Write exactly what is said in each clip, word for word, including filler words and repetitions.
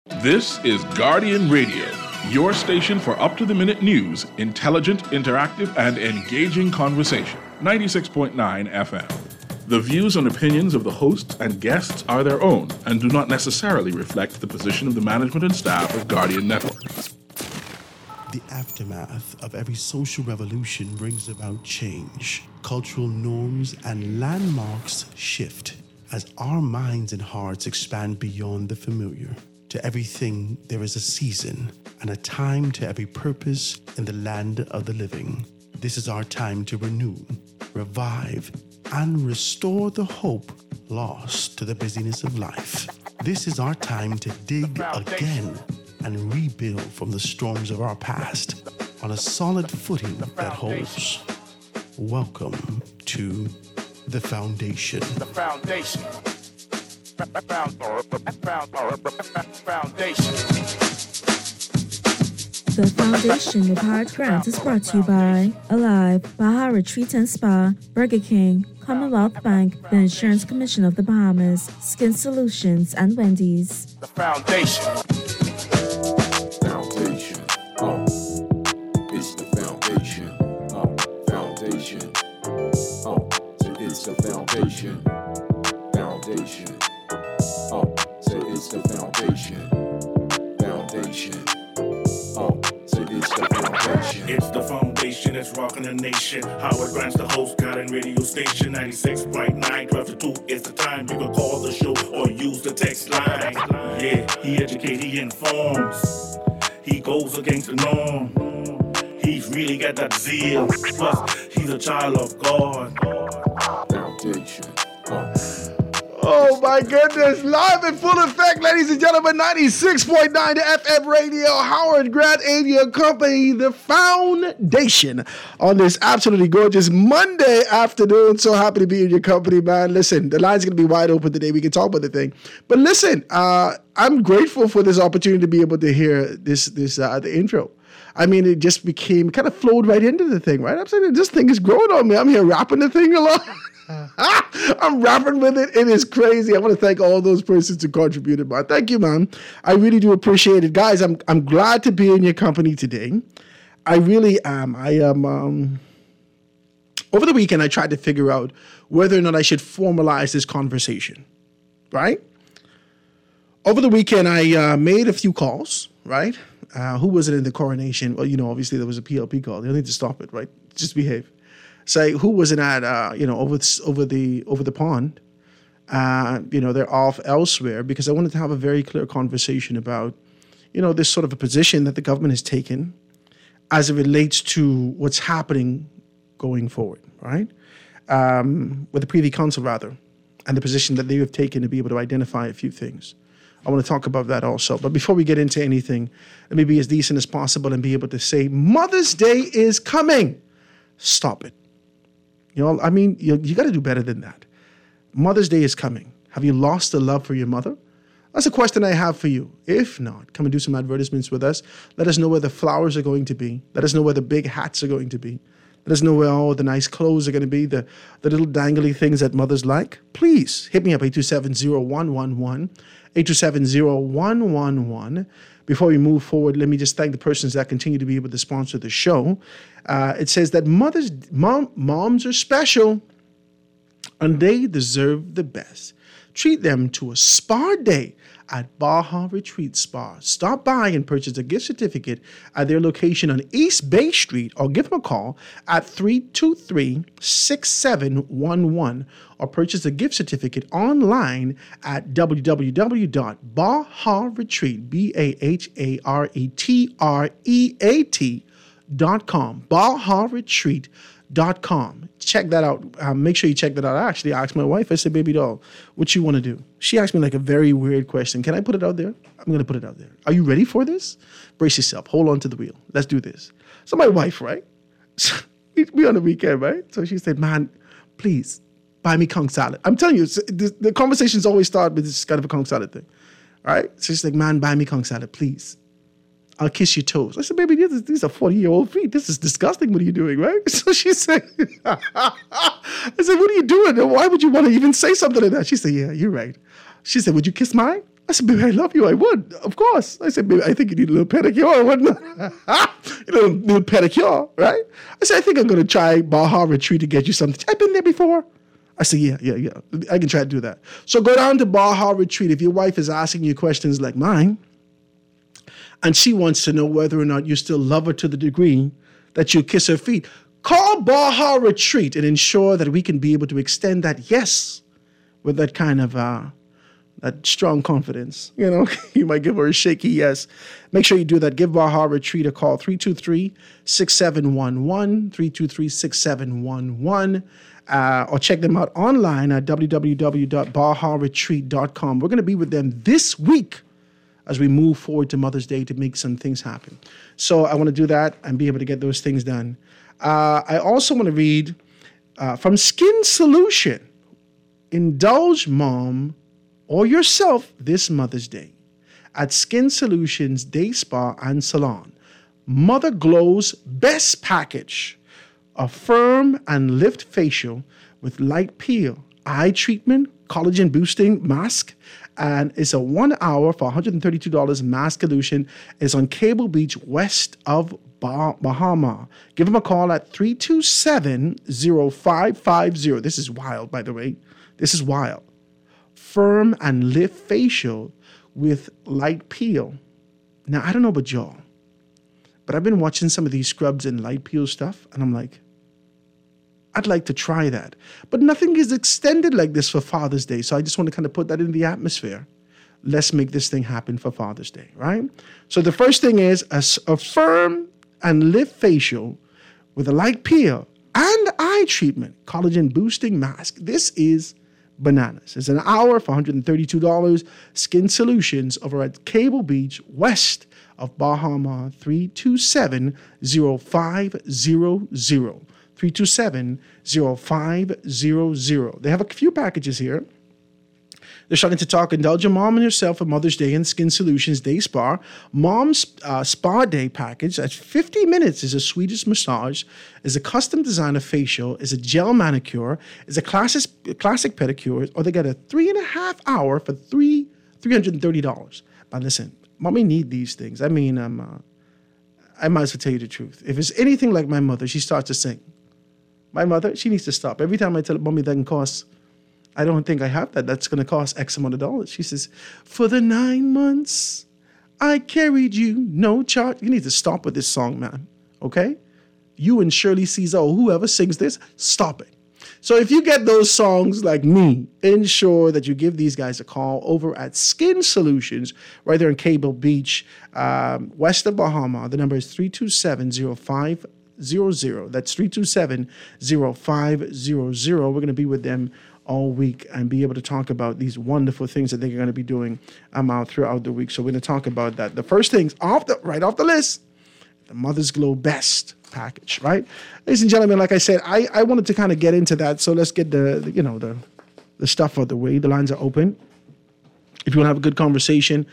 This is Guardian Radio, your station for up-to-the-minute news, intelligent, interactive, and engaging conversation. ninety-six point nine F M. The views and opinions of the hosts and guests are their own and do not necessarily reflect the position of the management and staff of Guardian Network. The aftermath of every social revolution brings about change. Cultural norms and landmarks shift as our minds and hearts expand beyond the familiar. To everything, there is a season and a time to every purpose in the land of the living. This is our time to renew, revive, and restore the hope lost to the busyness of life. This is our time to dig again and rebuild from the storms of our past on a solid footing that holds. Welcome to The Foundation. The Foundation. The Foundation with Howard Grant is brought to you by Alive, Baja Retreat and Spa, Burger King, Commonwealth Bank, the Insurance Commission of the Bahamas, Skin Solutions, and Wendy's. The Foundation. Foundation. Oh, it's the foundation. Oh, foundation. Oh, so it's the foundation. Foundation. Oh, so it's the foundation. Foundation. Oh, so it's the foundation. It's the foundation that's rocking the nation. Howard Grant's the host, Guardian radio station. ninety-six point nine, twelve to two is the time. You can call the show or use the text line. Yeah, he educates, he informs. He goes against the norm. He's really got that zeal. Plus, he's a child of God. Foundation. Oh. Oh my goodness, live in full effect, ladies and gentlemen, ninety-six point nine F M radio, Howard Grant and your company, The Foundation, on this absolutely gorgeous Monday afternoon. So happy to be in your company, man. Listen, the line's going to be wide open today. We can talk about the thing. But listen, uh, I'm grateful for this opportunity to be able to hear this, this uh, the intro. I mean, it just became, kind of flowed right into the thing, right? I'm saying this thing is growing on me. I'm here rapping the thing along. I'm rapping with it. It is crazy. I want to thank all those persons who contributed, man. Thank you, man. I really do appreciate it. Guys, I'm I'm glad to be in your company today. I really am. I am. Um, over the weekend, I tried to figure out whether or not I should formalize this conversation, right? Over the weekend, I uh, made a few calls, right? Uh, who was it in the coronation? Well, you know, obviously there was a P L P call. You need to stop it, right? Just behave. Say who wasn't at uh, you know over over the over the pond, uh, you know they're off elsewhere, because I wanted to have a very clear conversation about you know this sort of a position that the government has taken as it relates to what's happening going forward, right? Um, with the Privy Council rather, and the position that they have taken to be able to identify a few things. I want to talk about that also. But before we get into anything, let me be as decent as possible and be able to say Mother's Day is coming. Stop it. You know, I mean, you, you got to do better than that. Mother's Day is coming. Have you lost the love for your mother? That's a question I have for you. If not, come and do some advertisements with us. Let us know where the flowers are going to be. Let us know where the big hats are going to be. Let us know where all the nice clothes are going to be, the, the little dangly things that mothers like. Please hit me up, eight two seven, zero one one one, eight two seven, zero one one one. Before we move forward, let me just thank the persons that continue to be able to sponsor the show. Uh, it says that mothers, mom, moms are special and they deserve the best. Treat them to a spa day at Baja Retreat Spa. Stop by and purchase a gift certificate at their location on East Bay Street, or give them a call at three two three, six seven one one, or purchase a gift certificate online at w w w dot baja retreat, B A H A R E T R E A T dot com, baja retreat dot com. Check that out. Um, make sure you check that out. I actually asked my wife, I said, baby doll, what you want to do? She asked me like a very weird question. Can I put it out there? I'm going to put it out there. Are you ready for this? Brace yourself. Hold on to the wheel. Let's do this. So my wife, right? we, we on the weekend, right? So she said, man, please buy me conch salad. I'm telling you, the, the conversations always start with this kind of a conch salad thing. All right? So she's like, man, buy me conch salad, please. I'll kiss your toes. I said, baby, these, these are forty-year-old feet. This is disgusting. What are you doing, right? So she said, I said, what are you doing? Why would you want to even say something like that? She said, yeah, you're right. She said, would you kiss mine? I said, baby, I love you. I would, of course. I said, baby, I think you need a little pedicure, wouldn't I? a little, little pedicure, right? I said, I think I'm going to try Baja Retreat to get you something. I've been there before. I said, yeah, yeah, yeah. I can try to do that. So go down to Baja Retreat. If your wife is asking you questions like mine, and she wants to know whether or not you still love her to the degree that you kiss her feet, call Baja Retreat and ensure that we can be able to extend that yes with that kind of uh, that strong confidence. You know, you might give her a shaky yes. Make sure you do that. Give Baja Retreat a call, three two three, six seven one one, three two three, six seven one one, uh, or check them out online at w w w dot baja retreat dot com. We're going to be with them this week as we move forward to Mother's Day to make some things happen. So I want to do that and be able to get those things done. Uh, I also want to read uh, from Skin Solution. Indulge mom or yourself this Mother's Day at Skin Solutions Day Spa and Salon. Mother Glow's best package, a firm and lift facial with light peel, eye treatment, collagen boosting mask, and it's a one hour for one hundred thirty-two dollars mask solution. It's on Cable Beach west of bah- Bahama. Give them a call at three two seven, zero five five zero. This is wild, by the way. This is wild. Firm and lift facial with light peel. Now, I don't know about y'all, but I've been watching some of these scrubs and light peel stuff, and I'm like, I'd like to try that. But nothing is extended like this for Father's Day, so I just want to kind of put that in the atmosphere. Let's make this thing happen for Father's Day, right? So the first thing is a, a firm and lift facial with a light peel and eye treatment, collagen boosting mask. This is bananas. It's an hour for one hundred thirty-two dollars. Skin Solutions over at Cable Beach, west of Bahama, three two seven, zero five zero zero. three two seven, zero five zero zero. They have a few packages here. They're starting to talk Indulge your mom and yourself for Mother's Day and Skin Solutions Day Spa. Mom's uh, Spa Day package at fifty minutes is a Swedish massage, is a custom designer facial, is a gel manicure, is a classic, classic pedicure, or they get a three and a half hour for three $330. But listen, mommy need these things. I mean, um, uh, I might as well tell you the truth. If it's anything like my mother, she starts to sing. My mother, she needs to stop. Every time I tell her, mommy, that can cost, I don't think I have that. That's going to cost X amount of dollars. She says, for the nine months I carried you, no charge. You need to stop with this song, man. Okay? You and Shirley Caesar, whoever sings this, stop it. So if you get those songs like me, ensure that you give these guys a call over at Skin Solutions, right there in Cable Beach, um, west of Bahama. The number is three two seven, zero five zero zero. That's three two seven, zero five zero zero. We're going to be with them all week and be able to talk about these wonderful things that they're going to be doing um, out throughout the week. So we're going to talk about that. The first things off the right off the list, the Mother's Glow Best package, right? Ladies and gentlemen, like I said, I, I wanted to kind of get into that. So let's get the, the you know, the the stuff out of the way. The lines are open. If you want to have a good conversation,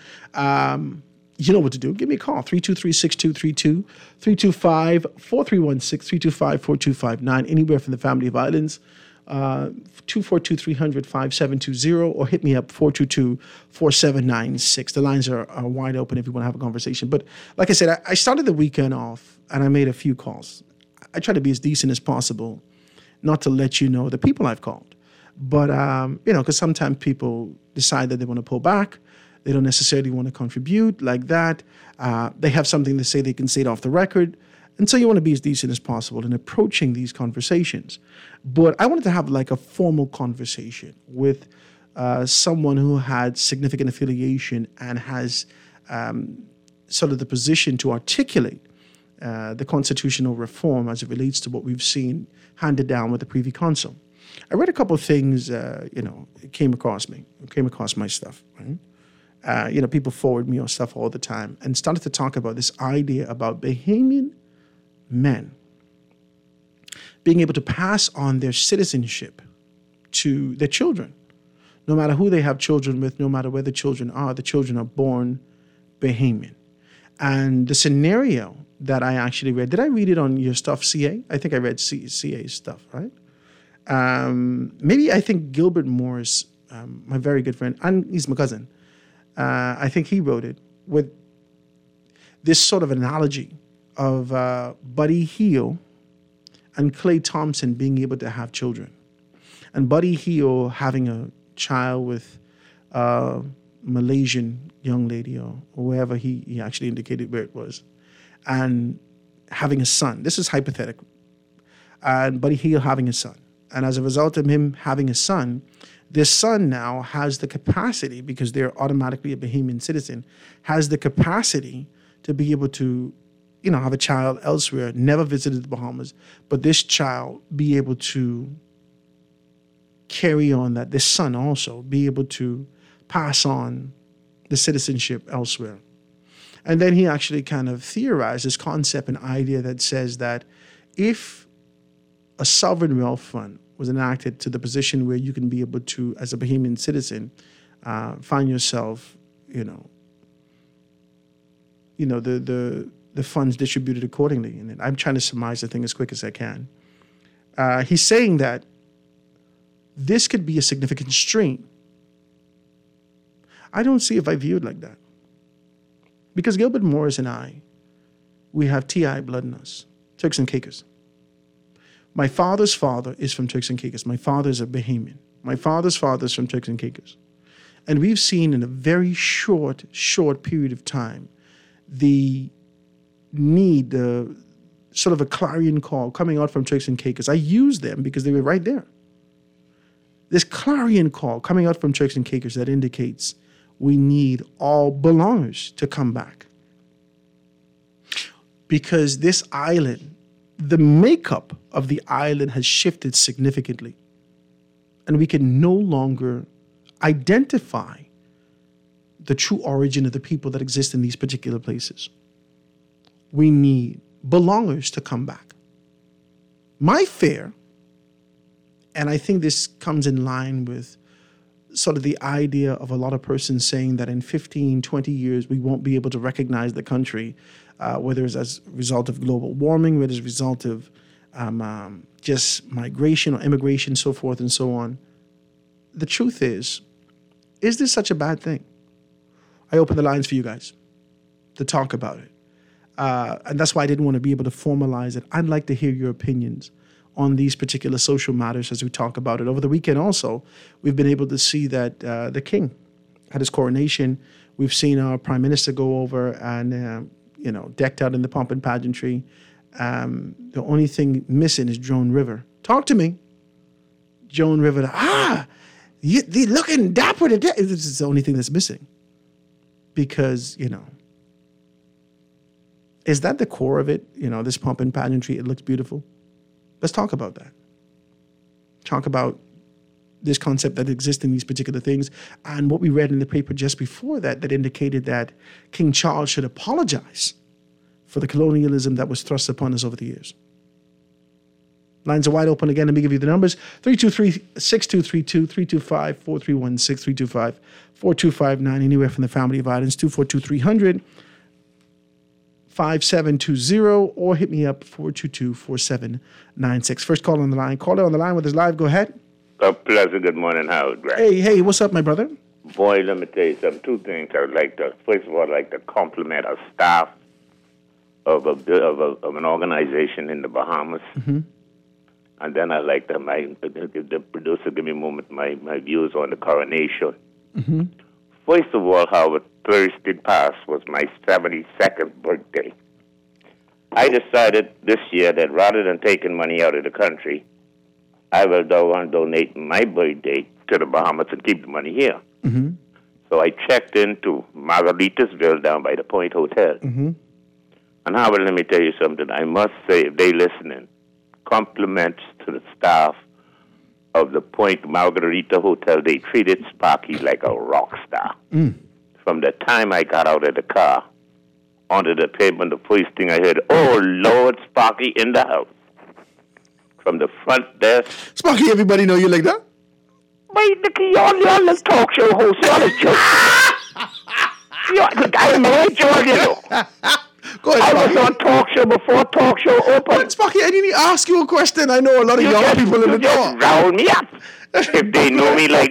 um, you know what to do. Give me a call, three two three, six two three two, three two five, four three one six, three two five, four two five nine, anywhere from the family of islands. Uh, two four two, three hundred, five seven two zero, or hit me up, four two two, four seven nine six. The lines are, are wide open if you want to have a conversation. But like I said, I, I started the weekend off and I made a few calls. I try to be as decent as possible, not to let you know the people I've called. But, um, you know, because sometimes people decide that they want to pull back. They don't necessarily want to contribute like that. Uh, they have something to say, they can say it off the record. And so you want to be as decent as possible in approaching these conversations. But I wanted to have like a formal conversation with uh, someone who had significant affiliation and has um, sort of the position to articulate uh, the constitutional reform as it relates to what we've seen handed down with the Privy Council. I read a couple of things, uh, you know, it came across me, it came across my stuff, right? Uh, you know, people forward me on stuff all the time and started to talk about this idea about Bahamian men being able to pass on their citizenship to their children. No matter who they have children with, no matter where the children are, the children are born Bahamian. And the scenario that I actually read, did I read it on your stuff, C A? I think I read C- CA's stuff, right? Um, maybe I think Gilbert Morris, um, my very good friend, and he's my cousin, uh, I think he wrote it, with this sort of analogy of uh, Buddy Hield and Klay Thompson being able to have children. And Buddy Hield having a child with a Malaysian young lady, or wherever he, he actually indicated where it was, and having a son. This is hypothetical. And Buddy Hield having a son. And as a result of him having a son, this son now has the capacity, because they're automatically a Bahamian citizen, has the capacity to be able to, you know, have a child elsewhere, never visited the Bahamas, but this child be able to carry on that, this son also be able to pass on the citizenship elsewhere. And then he actually kind of theorized this concept and idea that says that if a sovereign wealth fund was enacted to the position where you can be able to, as a Bahamian citizen, uh, find yourself, you know, you know, the the the funds distributed accordingly. And I'm trying to surmise the thing as quick as I can. Uh, he's saying that this could be a significant strain. I don't see if I view it like that. Because Gilbert Morris and I, we have T I blood in us, Turks and Caicos. My father's father is from Turks and Caicos. My father is a Bahamian. My father's father is from Turks and Caicos. And we've seen in a very short, short period of time, the need, the sort of a clarion call coming out from Turks and Caicos. I use them because they were right there. This clarion call coming out from Turks and Caicos that indicates we need all belongers to come back. Because this island, the makeup of the island has shifted significantly. And we can no longer identify the true origin of the people that exist in these particular places. We need belongers to come back. My fear, and I think this comes in line with sort of the idea of a lot of persons saying that in fifteen, twenty years, we won't be able to recognize the country, uh, whether it's as a result of global warming, whether it's a result of um, um, just migration or immigration, so forth and so on. The truth is, is this such a bad thing? I open the lines for you guys to talk about it. Uh, and that's why I didn't want to be able to formalize it. I'd like to hear your opinions on these particular social matters as we talk about it. Over the weekend also, we've been able to see that uh, the king had his coronation. We've seen our prime minister go over and, uh, you know, decked out in the pomp and pageantry. Um, the only thing missing is Joan River. Talk to me. Joan River, ah, you, they looking dapper today. This is the only thing that's missing. Because, you know, is that the core of it? You know, this pomp and pageantry, it looks beautiful. Let's talk about that. Talk about this concept that exists in these particular things and what we read in the paper just before that that indicated that King Charles should apologize for the colonialism that was thrust upon us over the years. Lines are wide open again. Let me give you the numbers. three two three, six two three two, three two five, four three one six, three two five, four two five nine, anywhere from the family of violence, two four two, three hundred, five seven two zero, or hit me up, four two two, four seven nine six. First call on the line. Caller on the line with us live. Go ahead. A pleasant good morning, Howard. Grant. Hey, hey, what's up, my brother? Boy, let me tell you something. Two things I would like to, first of all, I'd like to compliment our staff of a, of, a, of an organization in the Bahamas. Mm-hmm. And then I'd like to, my, the producer give me a moment, my, my views on the coronation. Mm-hmm. First of all, Howard, Thursday past was my seventy-second birthday. I decided this year that rather than taking money out of the country, I will go and donate my birthday to the Bahamas and keep the money here. Mm-hmm. So I checked into Margaritasville down by the Point Hotel. Mm-hmm. And Howard, let me tell you something. I must say, if they listening, compliments to the staff of the Point Margarita Hotel. They treated Sparky like a rock star. Mm. From the time I got out of the car, onto the pavement, the first thing I heard, oh, Lord, Sparky in the house. From the front desk. Sparky, everybody know you like that? Wait, Nicky, y'all, y'all let's talk show host. Y'all is joking. Y'all, look, I'm right, y'all, you know. Go ahead, I Sparky. was on talk show before talk show opened. But Sparky, I didn't ask you a question. I know a lot of You young just, people in you the just door. round me up. If they know me like that.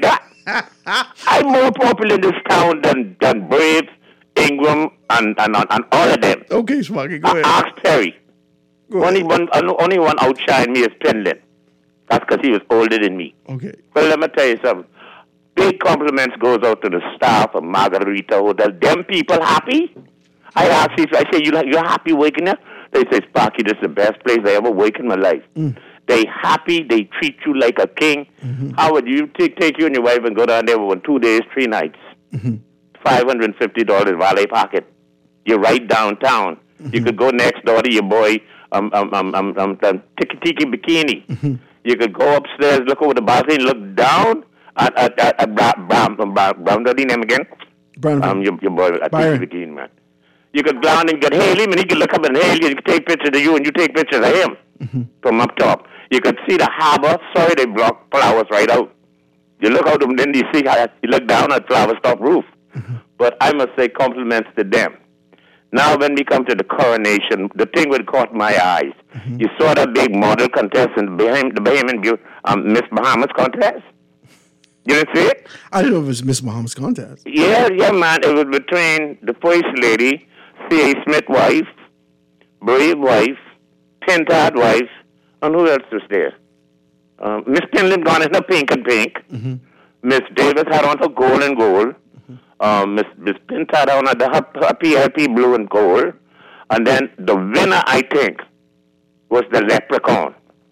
I'm more popular in this town than, than Brave, Ingram, and, and, and all of them. Okay, Sparky, go ahead. Ask Terry. Go Only ahead. one, only one outshine me is Penland. That's because he was older than me. Okay. Well, let me tell you something. Big compliments goes out to the staff of Margarita Hotel. Them people happy? I ask if I say, you like, you're happy waking there? They say, Sparky, this is the best place I ever wake in my life. Mm. They happy. They treat you like a king. Mm-hmm. How would you take take you and your wife and go down there for two days, three nights? Mm-hmm. five hundred fifty dollars valet pocket. You're right downtown. Mm-hmm. You could go next door to your boy, um, um, um, um, um, um Tiki Tiki Bikini. Mm-hmm. You could go upstairs, look over the balcony, look down at at at, at Brown Brown Brown Brown. Brown what's his name again? Brown. Um, your your boy at Tiki Bikini, man. You could go down and get hail him, and he could look up and hail you. You could take pictures of you, and you take pictures of him mm-hmm. from up top. You could see the harbor. Sorry, they block flowers right out. You look out, and then you see how you look down at flower top roof. Mm-hmm. But I must say compliments to them. Now, when we come to the coronation, the thing that caught my eyes. Mm-hmm. You saw that big model contest in the Bahamian, the Bahamian um, Miss Bahamas contest. You didn't see it? I didn't know it was Miss Bahamas contest. Yeah, yeah, man. It was between the first lady, C A. Smith wife, Brave wife, Tintard wife, and who else was there? Um, Miss Penland gone in her pink and pink. Mm-hmm. Miss Davis had on her gold and gold. Mm-hmm. Um, Miss Miss Pintard on her, her, her P L P blue and gold. And then the winner, I think, was the leprechaun.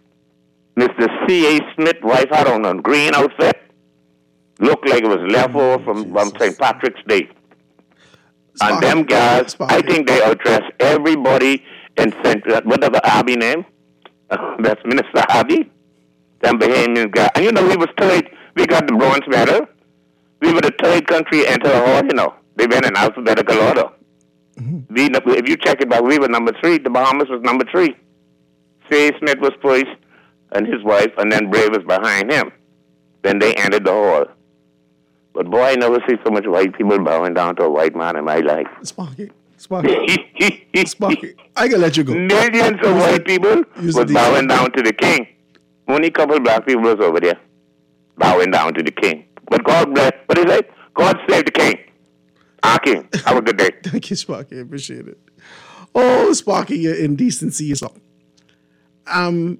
Mister C A. Smith wife had on a green outfit. Looked like it was left over from um, Saint Patrick's Day. Sparky. And them guys, Sparky. I think they outdress everybody in Saint whatever Abbey name. Uh, that's Minister Abbey. Them Bahamian guys. And you know, we was third. We got the bronze medal. We were the third country to enter the hall, you know. They went in alphabetical order. Mm-hmm. We, if you check it back, we were number three. The Bahamas was number three. C A. Smith was first, and his wife, and then Brave was behind him. Then they entered the hall. But boy, I never see so much white people bowing down to a white man in my life. Sparky, Sparky, Sparky. I gotta let you go. Millions of white people was bowing down to the king. Only couple black people was over there bowing down to the king. But God bless. What is it? God save the king. Our king. Have a good day. Thank you, Sparky. I appreciate it. Oh, Sparky, your indecency is up. Um,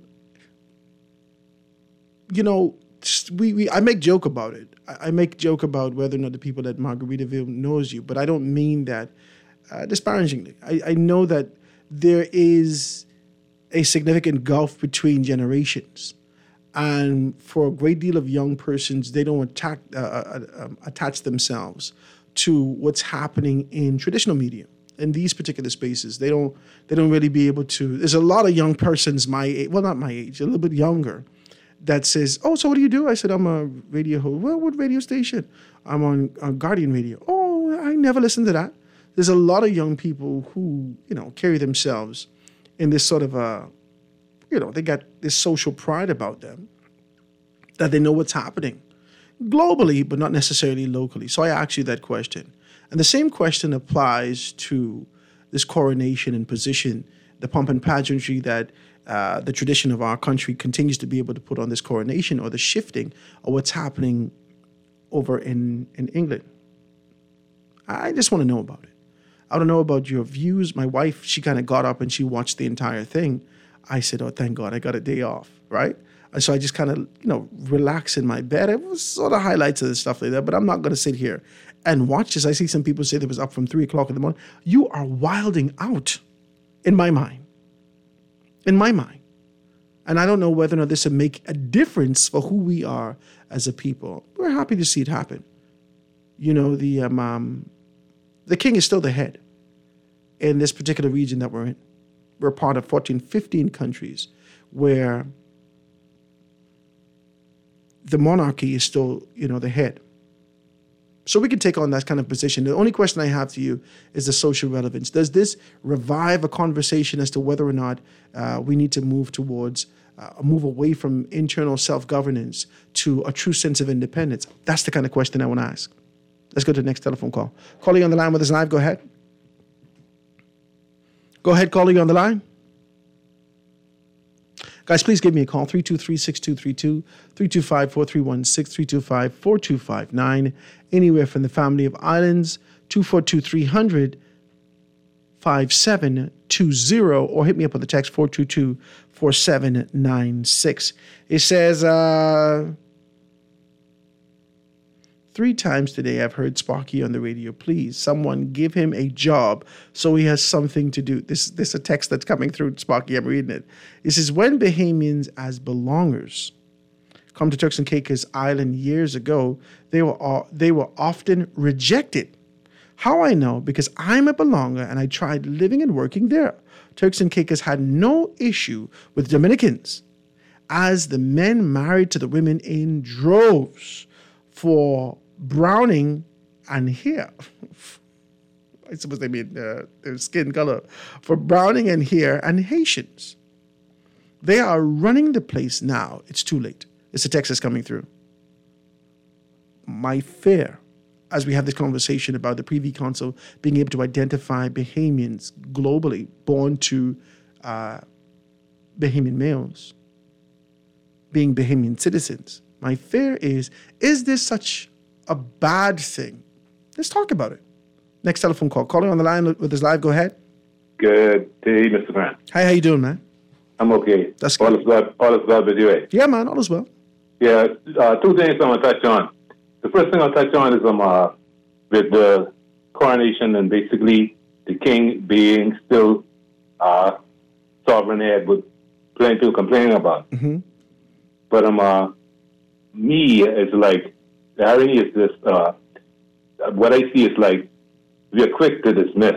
you know, we, we I make joke about it. I, I make joke about whether or not the people at Margaritaville knows you, but I don't mean that uh, disparagingly. I, I know that there is a significant gulf between generations. And for a great deal of young persons, they don't attack, uh, uh, um, attach themselves to what's happening in traditional media. In these particular spaces, they don't they don't really be able to. There's a lot of young persons my age, well, not my age, a little bit younger, that says, "Oh, so what do you do?" I said, "I'm a radio host." "Well, what radio station?" "I'm on, on Guardian Radio." "Oh, I never listened to that." There's a lot of young people who, you know, carry themselves in this sort of a, you know, they got this social pride about them that they know what's happening globally, but not necessarily locally. So I asked you that question. And the same question applies to this coronation and position, the pomp and pageantry that uh, the tradition of our country continues to be able to put on this coronation, or the shifting of what's happening over in, in England. I just want to know about it. I want to know about your views. My wife, she kind of got up and she watched the entire thing. I said, "Oh, thank God, I got a day off," right? And so I just kind of, you know, relax in my bed. It was sort of highlights of the stuff like that, but I'm not going to sit here and watch this. I see some people say they was up from three o'clock in the morning. You are wilding out in my mind. In my mind. And I don't know whether or not this would make a difference for who we are as a people. We're happy to see it happen. You know, the um, um, the king is still the head in this particular region that we're in. We're part of fourteen, fifteen countries where the monarchy is still, you know, the head. So we can take on that kind of position. The only question I have to you is the social relevance. Does this revive a conversation as to whether or not uh, we need to move towards, uh, move away from internal self-governance to a true sense of independence? That's the kind of question I want to ask. Let's go to the next telephone call. Caller, you on the line with us live. Go ahead. Go ahead, caller, you on the line. Guys, please give me a call, three two three, six two three two, three two five, four three one six, three two five, four two five nine. Anywhere from the family of islands, two four two, three hundred, five seven two zero, or hit me up with the text four two two, four seven nine six. It says, uh, three times today I've heard Sparky on the radio. Please, someone give him a job so he has something to do. This, this is a text that's coming through, Sparky. I'm reading it. It says, when Bahamians as belongers come to Turks and Caicos Island years ago, they were all, they were often rejected. How I know? Because I'm a belonger and I tried living and working there. Turks and Caicos had no issue with Dominicans, as the men married to the women in droves for browning and hair. I suppose they mean uh, their skin color. For browning and hair and Haitians. They are running the place now. It's too late. It's a text that's coming through. My fear, as we have this conversation about the Privy Council being able to identify Bahamians globally born to uh, Bahamian males being Bahamian citizens, my fear is, is this such a bad thing? Let's talk about it. Next telephone call. Calling on the line with us live. Go ahead. Good day, Mister Grant. Hi, how you doing, man? I'm okay. That's all good. Is well, all is well with you, eh? Yeah, man, all is well. Yeah, uh, two things I want to touch on. The first thing I'll touch on is um, uh, with the coronation and basically the king being still uh, sovereign head with plenty to complain about. Mm-hmm. But um, uh, me, it's like, the irony is this, uh, what I see is like, we are quick to dismiss.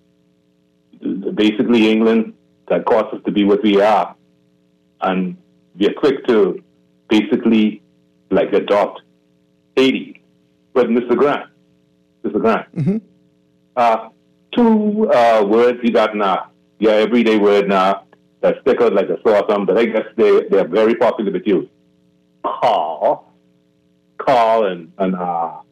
Basically, England, that caused us to be what we are. And we are quick to basically, like, adopt Haiti. But Mister Grant, Mister Grant, mm-hmm. uh, two uh, words you got now, your everyday word now, that stick out like a sore thumb, but I guess they, they're very popular with you. Call, call, and, and uh,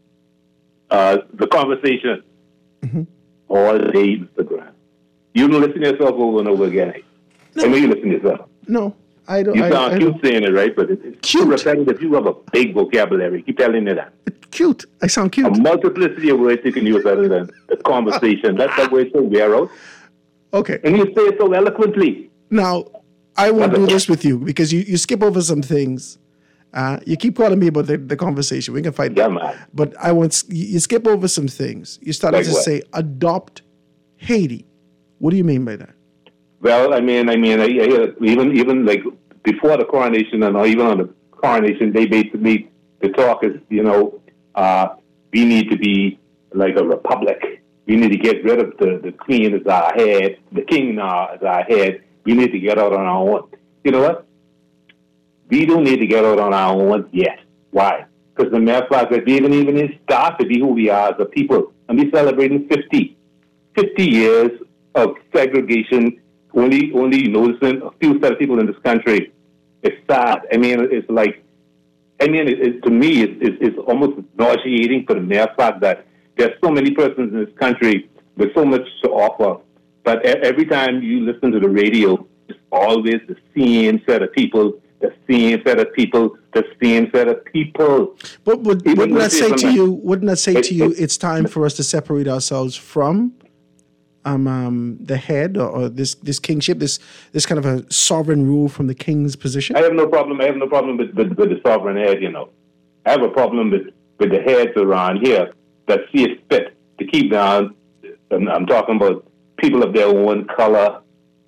uh, the conversation. Mm-hmm. All day, Mister Grant. You don't listen to yourself over and over again. Eh? No. I know you listen to yourself. No, I don't. You I, sound I cute don't. saying it, right? But it's Cute. too repetitive. You have a big vocabulary. Keep telling me that. Cute. I sound cute. A multiplicity of words you can use other than the conversation. That's that word so wear out. Okay. And you say it so eloquently. Now, I won't do this with you because you, you skip over some things. Uh, you keep calling me about the, the conversation. We can fight. Yeah, man. But I want you, you skip over some things. You started Like to what? say adopt Haiti. What do you mean by that? Well, I mean, I mean, I, I, even even like before the coronation and or even on the coronation, they basically the talk is, you know, uh, we need to be like a republic. We need to get rid of the, the queen as our head, the king now as our head. We need to get out on our own. You know what? We don't need to get out on our own yet. Why? Because the mere fact that we haven't even start to be who we are as a people, and we're celebrating fifty, fifty years of segregation. Only, only noticing a few set of people in this country. It's sad. I mean, it's like, I mean, it, it, to me, it's, it's, it's almost nauseating for the mere fact that there's so many persons in this country with so much to offer. But e- every time you listen to the radio, it's always the same set of people, the same set of people, the same set of people. But would, Even wouldn't when that they say come to back- you? Wouldn't that say It- to you? it- It's time for us to separate ourselves from um, um, the head or, or this this kingship, this this kind of a sovereign rule from the king's position. I have no problem. I have no problem with, with, with the sovereign head, you know. I have a problem with, with the heads around here that see it fit to keep down, and I'm talking about people of their own color,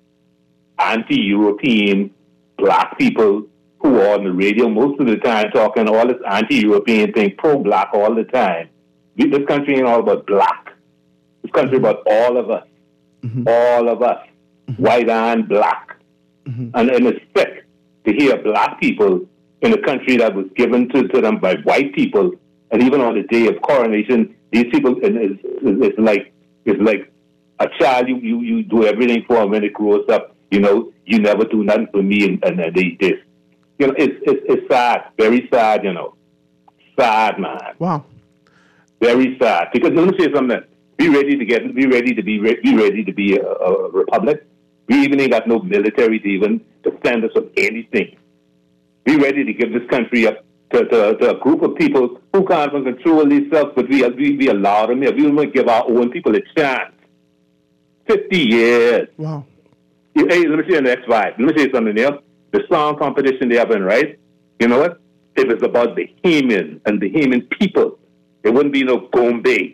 anti-European, black people who are on the radio most of the time talking all this anti-European thing, pro-black all the time. We, this country ain't all about black. This country about all of us. Mm-hmm. All of us. Mm-hmm. White and black. Mm-hmm. And, and it's sick to hear black people in a country that was given to, to them by white people, and even on the day of coronation, these people, it's, it's like it's like a child, you, you, you do everything for them when it grows up, you know, you never do nothing for me, and, and they this. You know, it's, it's, it's sad, very sad, you know. Sad, man. Wow. Very sad. Because let me say something. Be ready to get, be ready to be, re- be ready to be a, a republic. We even ain't got no military to even defend us from anything. We ready to give this country up to, to, to a group of people who can't even control themselves, but we, we, we allow them here. We don't want to give our own people a chance. fifty years. Wow. Hey, let me see the next slide. Let me say something there. The song competition they have in, right? You know what? If it's about the Bahamian and the Bahamian people, there wouldn't be no Gombe.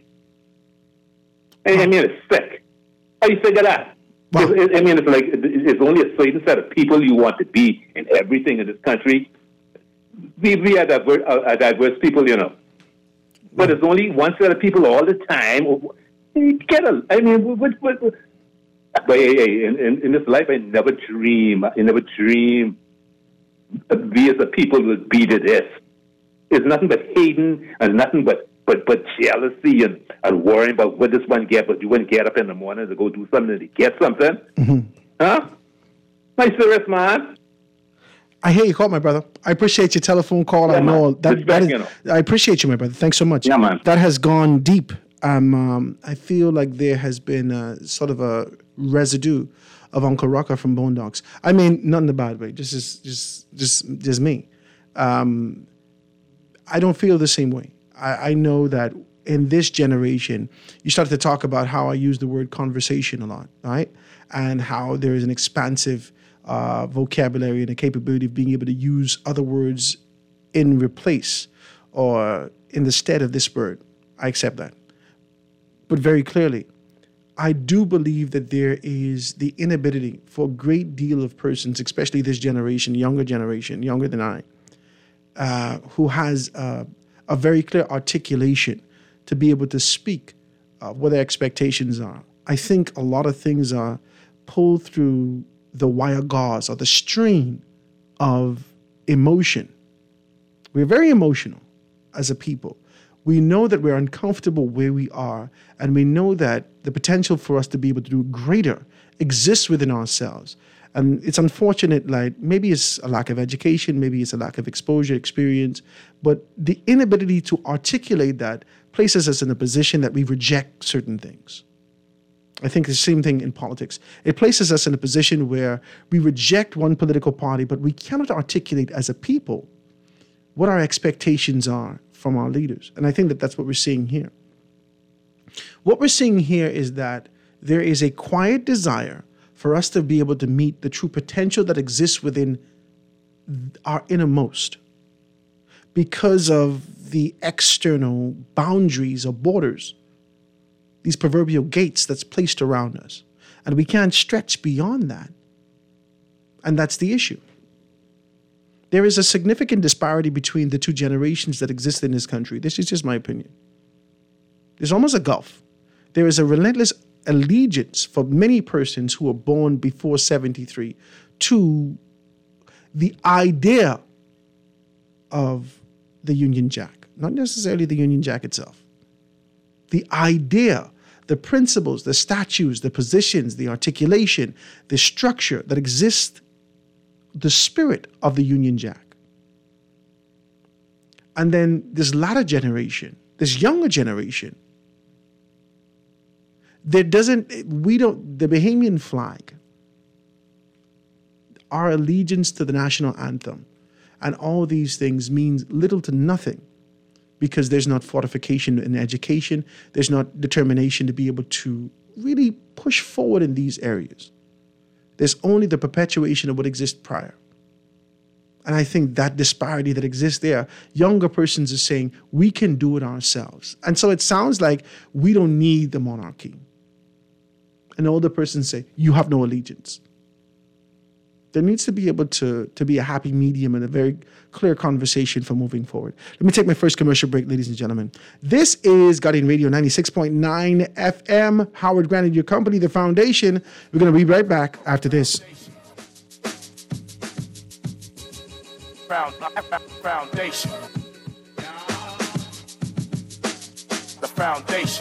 I, I mean, it's sick. How you figure that? Wow. It's, I mean, it's like it's only a certain set of people you want to be in everything in this country. We, we are diverse, uh, diverse people, you know. But it's only one set of people all the time. Get a, I mean, what, what, what, but hey, hey, in, in, in this life, I never dream, I never dream we as a people would be to this. It's nothing but hating and nothing but but but jealousy and, and worrying about what this one get, but you wouldn't get up in the morning to go do something to get something. Mm-hmm. Huh? Nice serious, man. I hear you call, my brother. I appreciate your telephone call. Yeah, I know man. that, Respect, that is, you know. I appreciate you, my brother. Thanks so much. Yeah, man. That has gone deep. Um, um, I feel like there has been a, sort of a residue of Uncle Rucker from Bone Dogs. I mean, not in a bad way. Just, just, just, just, just me. Um, I don't feel the same way. I, I know that in this generation, you started to talk about how I use the word conversation a lot, right? And how there is an expansive uh, vocabulary and a capability of being able to use other words in replace or in the stead of this word. I accept that. But very clearly, I do believe that there is the inability for a great deal of persons, especially this generation, younger generation, younger than I, uh, who has uh, a very clear articulation to be able to speak uh, what their expectations are. I think a lot of things are pulled through the wire gauze or the strain of emotion. We're very emotional as a people. We know that we're uncomfortable where we are, and we know that the potential for us to be able to do greater exists within ourselves. And it's unfortunate, like maybe it's a lack of education, maybe it's a lack of exposure, experience, but the inability to articulate that places us in a position that we reject certain things. I think the same thing in politics. It places us in a position where we reject one political party, but we cannot articulate as a people what our expectations are from our leaders. And I think that that's what we're seeing here. What we're seeing here is that there is a quiet desire for us to be able to meet the true potential that exists within our innermost because of the external boundaries or borders, these proverbial gates that's placed around us. And we can't stretch beyond that. And that's the issue. There is a significant disparity between the two generations that exist in this country. This is just my opinion. There's almost a gulf. There is a relentless allegiance for many persons who were born before seventy-three to the idea of the Union Jack, not necessarily the Union Jack itself. The idea, the principles, the statutes, the positions, the articulation, the structure that exists, the spirit of the Union Jack. And then this latter generation, this younger generation, there doesn't, we don't, the Bahamian flag, our allegiance to the national anthem, and all these things means little to nothing because there's not fortification in education, there's not determination to be able to really push forward in these areas. There's only the perpetuation of what exists prior. And I think that disparity that exists there, younger persons are saying, we can do it ourselves. And so it sounds like we don't need the monarchy. And older persons say, you have no allegiance. There needs to be able to, to be a happy medium and a very clear conversation for moving forward. Let me take my first commercial break, ladies and gentlemen. This is Guardian Radio ninety-six point nine F M. Howard Grant and your company, The Foundation. We're going to be right back after this. Foundation. The Foundation.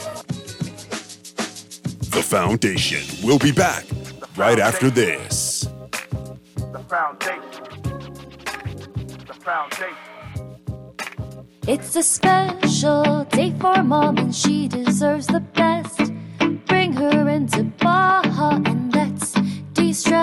The Foundation. We'll be back right after this. The Foundation. The Foundation. It's a special day for Mom and she deserves the best. Bring her into Baja and let's de-stress.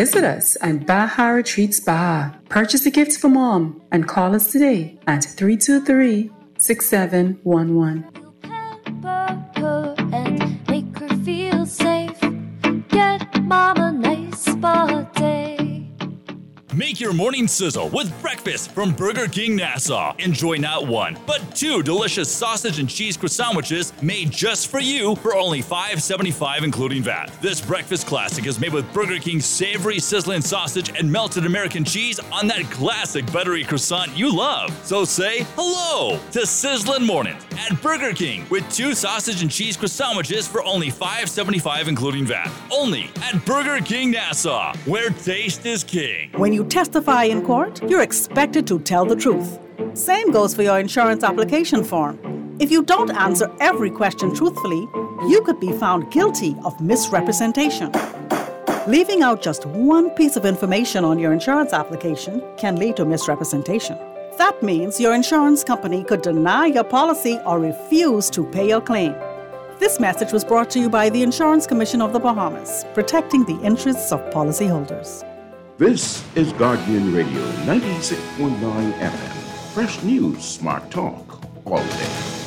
Visit us at Baja Retreat Spa. Purchase a gift for mom and call us today at three two three, six seven one one. Her and make her feel safe. Get mom a nice spa day. Make your morning sizzle with breakfast from Burger King Nassau. Enjoy not one, but two delicious sausage and cheese croissantwiches made just for you for only five dollars and seventy-five cents including V A T. This breakfast classic is made with Burger King's savory sizzling sausage and melted American cheese on that classic buttery croissant you love. So say hello to Sizzling Mornings at Burger King with two sausage and cheese croissantwiches for only five dollars and seventy-five cents including V A T. Only at Burger King Nassau, where taste is king. When you testify in court, you're expected to tell the truth. Same goes for your insurance application form. If you don't answer every question truthfully, you could be found guilty of misrepresentation. Leaving out just one piece of information on your insurance application can lead to misrepresentation. That means your insurance company could deny your policy or refuse to pay your claim. This message was brought to you by the Insurance Commission of the Bahamas, protecting the interests of policyholders. This is Guardian Radio ninety-six point nine F M. Fresh news, smart talk, all day.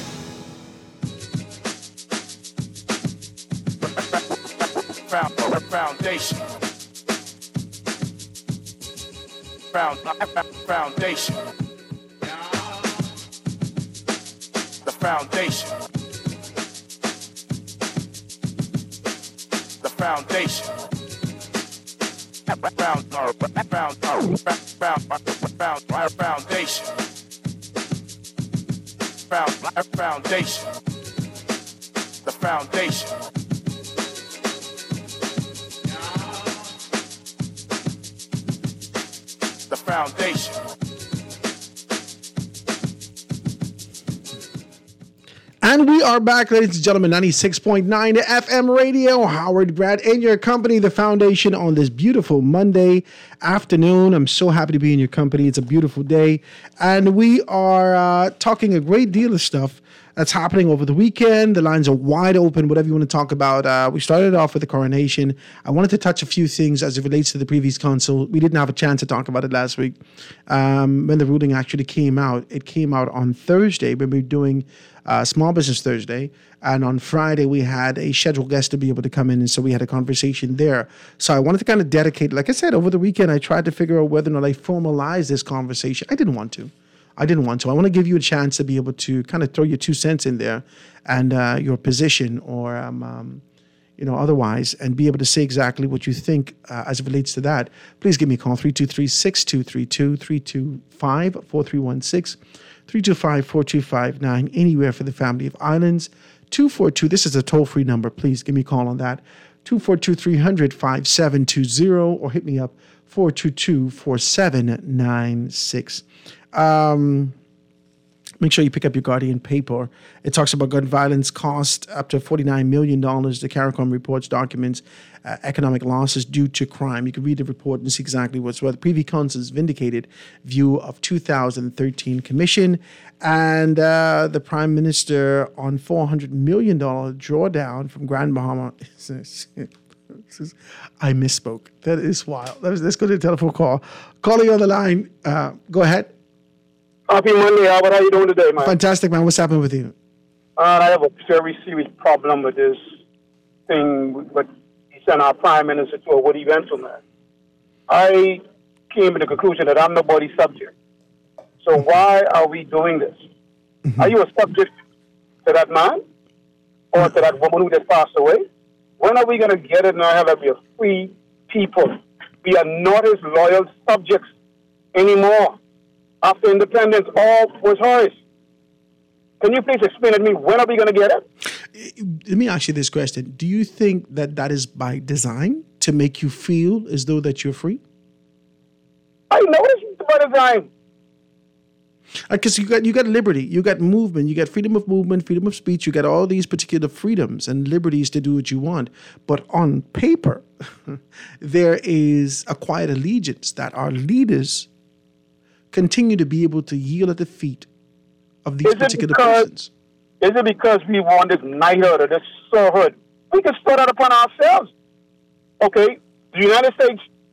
Foundation. Foundation. The foundation. The foundation. Found, found, found, found, foundation. Found, foundation. The foundation. The foundation. And we are back, ladies and gentlemen, ninety-six point nine F M radio. Howard Grant in your company, the foundation, on this beautiful Monday afternoon. I'm so happy to be in your company. It's a beautiful day. And we are uh, talking a great deal of stuff that's happening over the weekend. The lines are wide open, whatever you want to talk about. Uh, we started off with the coronation. I wanted to touch a few things as it relates to the previous consul. We didn't have a chance to talk about it last week. Um, when the ruling actually came out, it came out on Thursday when we were doing uh, Small Business Thursday. And on Friday, we had a scheduled guest to be able to come in. And so we had a conversation there. So I wanted to kind of dedicate, like I said, over the weekend, I tried to figure out whether or not I formalized this conversation. I didn't want to. I didn't want to. I want to give you a chance to be able to kind of throw your two cents in there and uh, your position or, um, um, you know, otherwise, and be able to say exactly what you think uh, as it relates to that. Please give me a call, three two three, six two three two, three two five, four three one six, three two five, four two five nine, anywhere for the family of islands. two four two, this is a toll-free number. Please give me a call on that. two four two, three hundred, five seven two zero or hit me up, four two two, four seven nine six. Um, make sure you pick up your Guardian paper. It talks about gun violence cost up to forty-nine million dollars. The CARICOM reports documents uh, economic losses due to crime. You can read the report and see exactly what's what. The Privy Council's vindicated view of two thousand thirteen commission, and uh, the Prime Minister on four hundred million dollars drawdown from Grand Bahama. I misspoke. That is wild. Let's go to the telephone call. Calling on the line. Uh, go ahead. Happy Monday, Albert. How are you doing today, man? Fantastic, man. What's happening with you? Uh, I have a very serious problem with this thing, but he sent our Prime Minister to a Woody Benson, man. I came to the conclusion that I'm nobody's subject. So why are we doing this? Mm-hmm. Are you a subject to that man? Or to that woman who just passed away? When are we going to get it now that we are free people? We are not his loyal subjects anymore. After independence, all was hers. Can you please explain to me, when are we going to get it? Let me ask you this question. Do you think that that is by design to make you feel as though that you're free? I know it's by design. Because uh, you got you got liberty, you got movement, you got freedom of movement, freedom of speech, you got all these particular freedoms and liberties to do what you want. But on paper, there is a quiet allegiance that our leaders continue to be able to yield at the feet of these particular because, persons. Is it because we want this knighthood or this sirhood? We can start that upon ourselves. Okay, the United States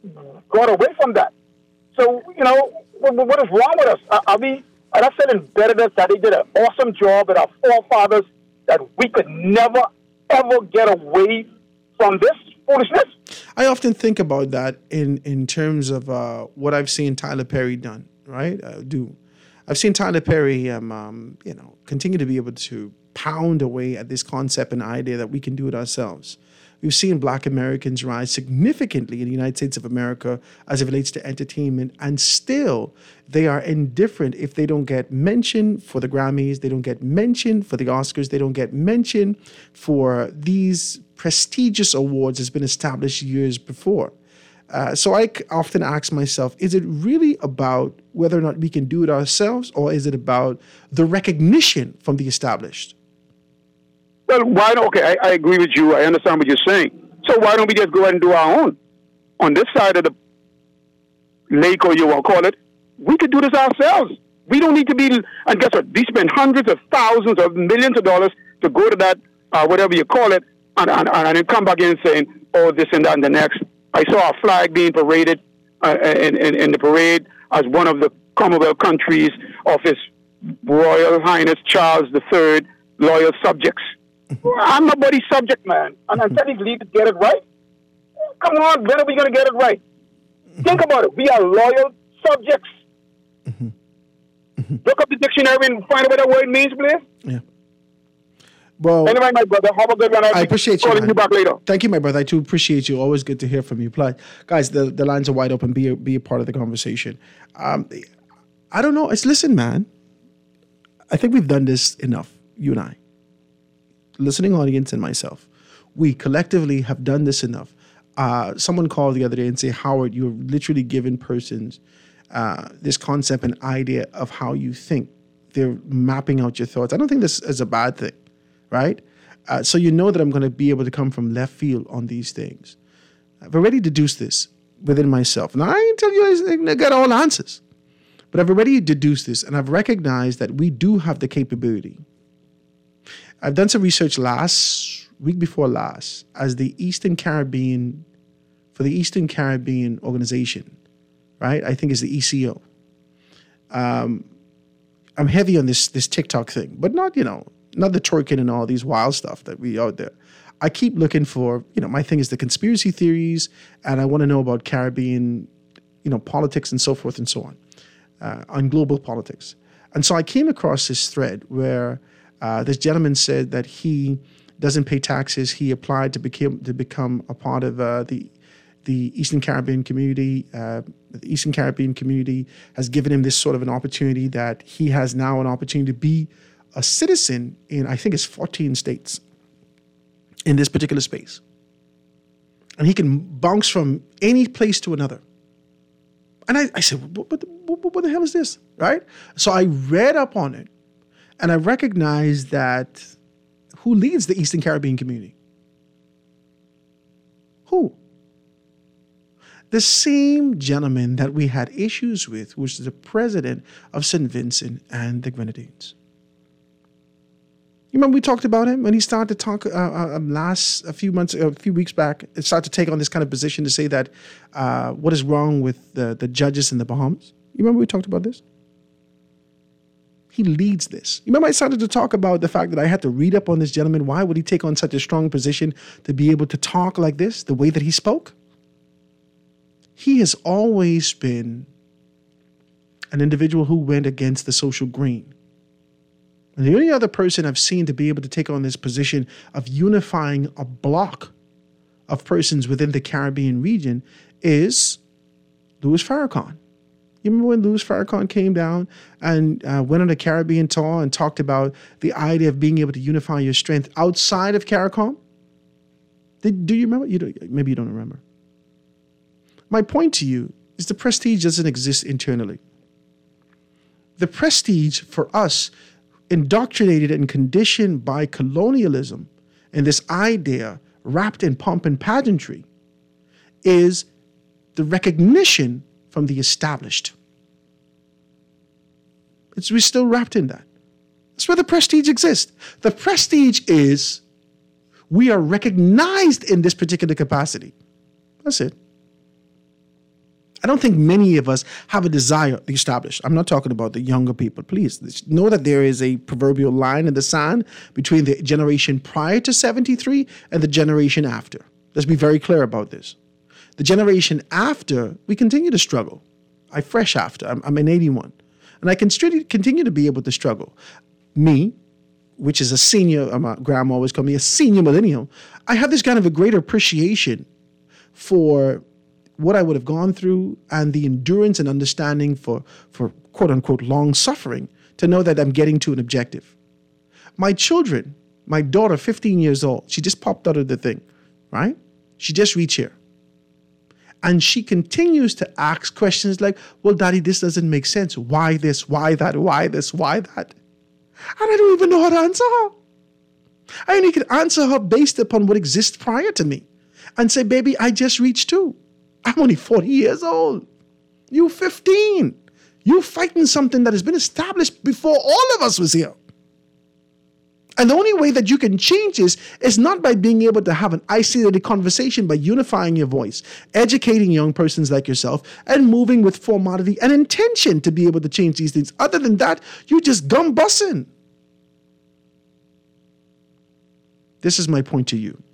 got away from that. So, you know, what, what is wrong with us? Are, are we, are I said embedded us that they did an awesome job with our forefathers that we could never, ever get away from this foolishness? I often think about that in, in terms of uh, what I've seen Tyler Perry done, right? Uh, do I've seen Tyler Perry, um, um, you know, continue to be able to pound away at this concept and idea that we can do it ourselves. We've seen Black Americans rise significantly in the United States of America as it relates to entertainment, and still they are indifferent if they don't get mentioned for the Grammys, they don't get mentioned for the Oscars, they don't get mentioned for these prestigious awards that's been established years before. Uh, so I often ask myself, is it really about whether or not we can do it ourselves, or is it about the recognition from the established? Well, why don't, okay, I, I agree with you. I understand what you're saying. So why don't we just go ahead and do our own? On this side of the lake, or you want to call it, we could do this ourselves. We don't need to be, and guess what? We spend hundreds of thousands of millions of dollars to go to that, uh, whatever you call it, and, and, and then come back in saying, oh, this and that and the next. I saw a flag being paraded uh, in, in, in the parade as one of the Commonwealth countries of His Royal Highness Charles the Third loyal subjects. I'm nobody's subject, man. And until he leave to get it right, come on, when are we going to get it right? Think about it. We are loyal subjects. Look up the dictionary and find out what that word means, please. Yeah. Well, anyway, my brother, have a good one. I'll I appreciate you, calling you back later. Thank you, my brother. I too appreciate you. Always good to hear from you. Plus, guys, the, the lines are wide open. Be a, be a part of the conversation. Um, I don't know. It's listen, man. I think we've done this enough, you and I. Listening audience and myself, we collectively have done this enough. Uh, someone called the other day and say, Howard, you're literally giving persons uh, this concept and idea of how you think. They're mapping out your thoughts. I don't think this is a bad thing, right? Uh, so you know that I'm going to be able to come from left field on these things. I've already deduced this within myself. Now, I ain't tell you I got all answers, but I've already deduced this, and I've recognized that we do have the capability. I've done some research last week before last as the Eastern Caribbean, for the Eastern Caribbean organization, right? I think it's the E C O. Um, I'm heavy on this this TikTok thing, but not, you know, not the twerking and all these wild stuff that we out there. I keep looking for, you know, my thing is the conspiracy theories, and I want to know about Caribbean, you know, politics and so forth and so on, uh, on global politics. And so I came across this thread where Uh, this gentleman said that he doesn't pay taxes. He applied to become to become a part of uh, the the Eastern Caribbean community. Uh, the Eastern Caribbean community has given him this sort of an opportunity that he has now an opportunity to be a citizen in, I think it's fourteen states in this particular space. And he can bounce from any place to another. And I, I said, what, what, what, what the hell is this, right? So I read up on it. And I recognize that who leads the Eastern Caribbean community? Who? The same gentleman that we had issues with, which is the president of Saint Vincent and the Grenadines. You remember we talked about him when he started to talk uh, uh, last a few months, a few weeks back. It started to take on this kind of position to say that uh, what is wrong with the, the judges in the Bahamas. You remember we talked about this? He leads this. You remember I started to talk about the fact that I had to read up on this gentleman. Why would he take on such a strong position to be able to talk like this, the way that he spoke? He has always been an individual who went against the social green. And the only other person I've seen to be able to take on this position of unifying a block of persons within the Caribbean region is Louis Farrakhan. You remember when Louis Farrakhan came down and uh, went on a Caribbean tour and talked about the idea of being able to unify your strength outside of CARICOM? Did, do you remember? You don't, maybe you don't remember. My point to you is the prestige doesn't exist internally. The prestige for us, indoctrinated and conditioned by colonialism and this idea wrapped in pomp and pageantry, is the recognition from the established. It's, we're still wrapped in that. That's where the prestige exists. The prestige is we are recognized in this particular capacity. That's it. I don't think many of us have a desire to establish. I'm not talking about the younger people. Please know that there is a proverbial line in the sand between the generation prior to seventy-three and the generation after. Let's be very clear about this. The generation after, we continue to struggle. I fresh after. I'm, I'm in eighty-one. And I can st- continue to be able to struggle. Me, which is a senior, my grandma always called me a senior millennial, I have this kind of a greater appreciation for what I would have gone through and the endurance and understanding for, for quote unquote long suffering to know that I'm getting to an objective. My children, my daughter, fifteen years old, she just popped out of the thing, right? She just reached here. And she continues to ask questions like, well, Daddy, this doesn't make sense. Why this? Why that? Why this? Why that? And I don't even know how to answer her. I only can answer her based upon what exists prior to me and say, baby, I just reached two. I'm only forty years old. You fifteen. You fighting something that has been established before all of us was here. And the only way that you can change this is not by being able to have an isolated conversation, by unifying your voice, educating young persons like yourself, and moving with formality and intention to be able to change these things. Other than that, you just gum bussin'. This is my point to you.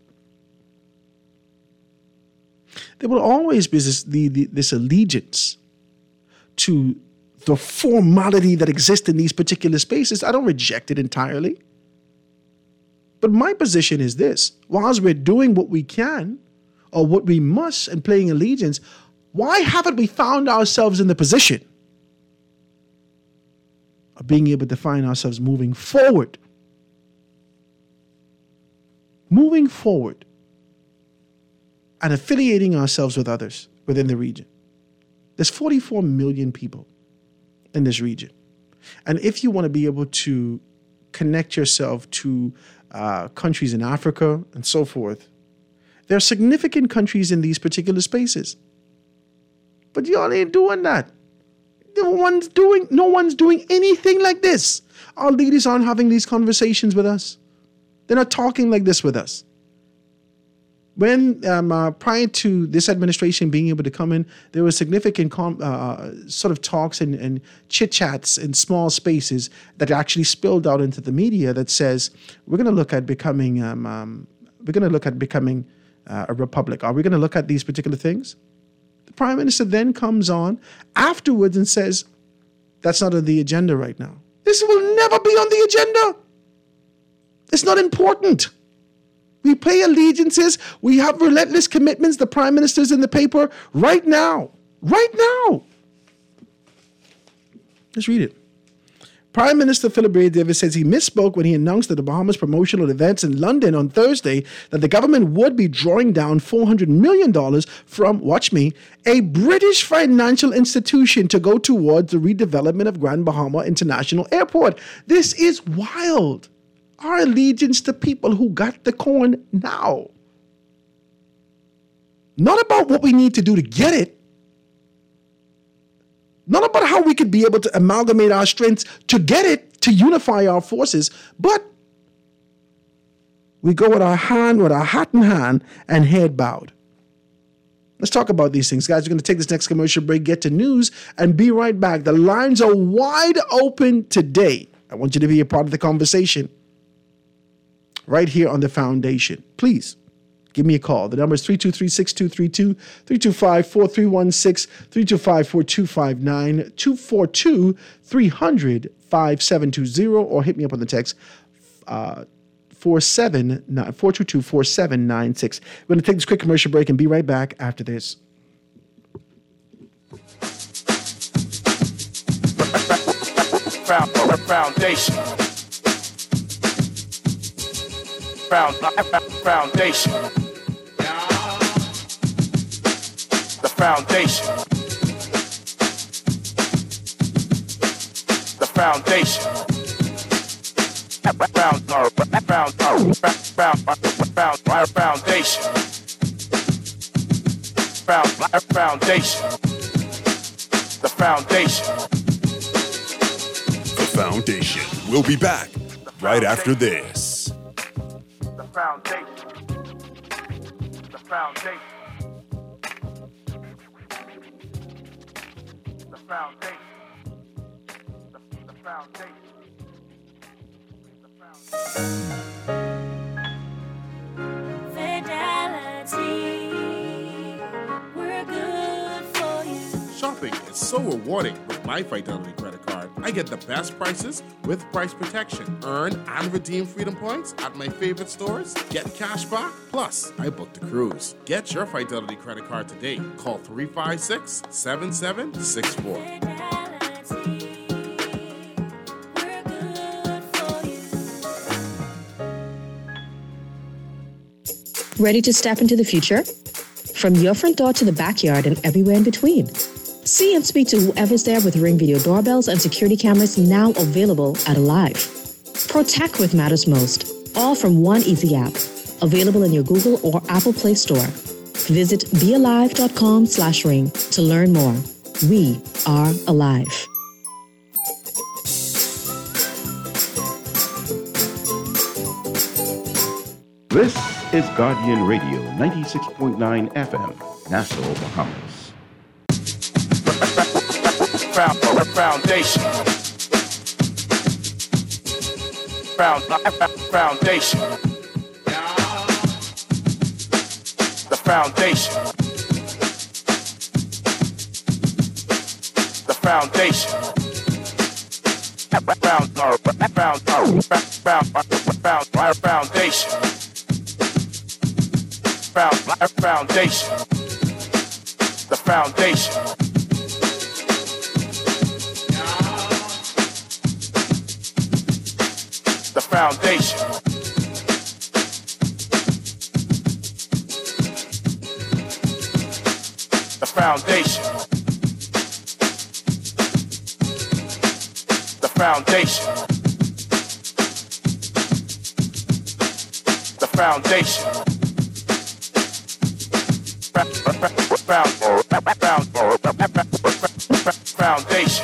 There will always be this, the, the, this allegiance to the formality that exists in these particular spaces. I don't reject it entirely. But my position is this. Whilst we're doing what we can or what we must and playing allegiance, why haven't we found ourselves in the position of being able to find ourselves moving forward? Moving forward. And affiliating ourselves with others within the region. There's forty-four million people in this region. And if you want to be able to connect yourself to uh, countries in Africa and so forth, there are significant countries in these particular spaces. But y'all ain't doing that. No one's doing, no one's doing anything like this. Our leaders aren't having these conversations with us. They're not talking like this with us. When um, uh, prior to this administration being able to come in, there were significant com- uh, sort of talks and, and chit-chats in small spaces that actually spilled out into the media that says, we're going to look at becoming, um, um, we're going to look at becoming uh, a republic. Are we going to look at these particular things? The prime minister then comes on afterwards and says, that's not on the agenda right now. This will never be on the agenda. It's not important. We pay allegiances. We have relentless commitments. The prime minister's in the paper right now. Right now. Let's read it. Prime Minister Philip Ray Davis says he misspoke when he announced at the Bahamas promotional events in London on Thursday that the government would be drawing down four hundred million dollars from, watch me, a British financial institution to go towards the redevelopment of Grand Bahama International Airport. This is wild. Our allegiance to people who got the coin now. Not about what we need to do to get it. Not about how we could be able to amalgamate our strengths to get it, to unify our forces, but we go with our hand, with our hat in hand, and head bowed. Let's talk about these things. Guys, we're going to take this next commercial break, get to news, and be right back. The lines are wide open today. I want you to be a part of the conversation. Right here on The Foundation. Please give me a call. The number is three two three, six two three two, three two five, four three one six, three two five, four two five nine, two four two, three hundred, five seven two zero, or hit me up on the text uh, four seven nine, four two two, four seven nine six. We're going to take this quick commercial break and be right back after this. Foundation. Found, foundation. The foundation. The foundation. Found, found, found, found, found, foundation. Found, foundation. The foundation. The Foundation. We'll be back right after this. Foundation. The foundation. foundation. The, the foundation. Fidelity, we're good for you. Shopping is so rewarding with my Fidelity credit card. I get the best prices with price protection. Earn and redeem Freedom Points at my favorite stores. Get cash back. Plus, I booked a cruise. Get your Fidelity credit card today. Call three five six, seven seven six four. Ready to step into the future? From your front door to the backyard and everywhere in between. See and speak to whoever's there with Ring Video doorbells and security cameras now available at Alive. Protect what matters most, all from one easy app. Available in your Google or Apple Play Store. Visit bealive.com slash ring to learn more. We are Alive. This is Guardian Radio, ninety-six point nine F M, Nassau, Bahamas. Foundation. Found, foundation. The foundation. The foundation. Found, found, found, found, found, foundation. Found, foundation. The foundation. The foundation. The foundation. The foundation. The foundation. Foundation.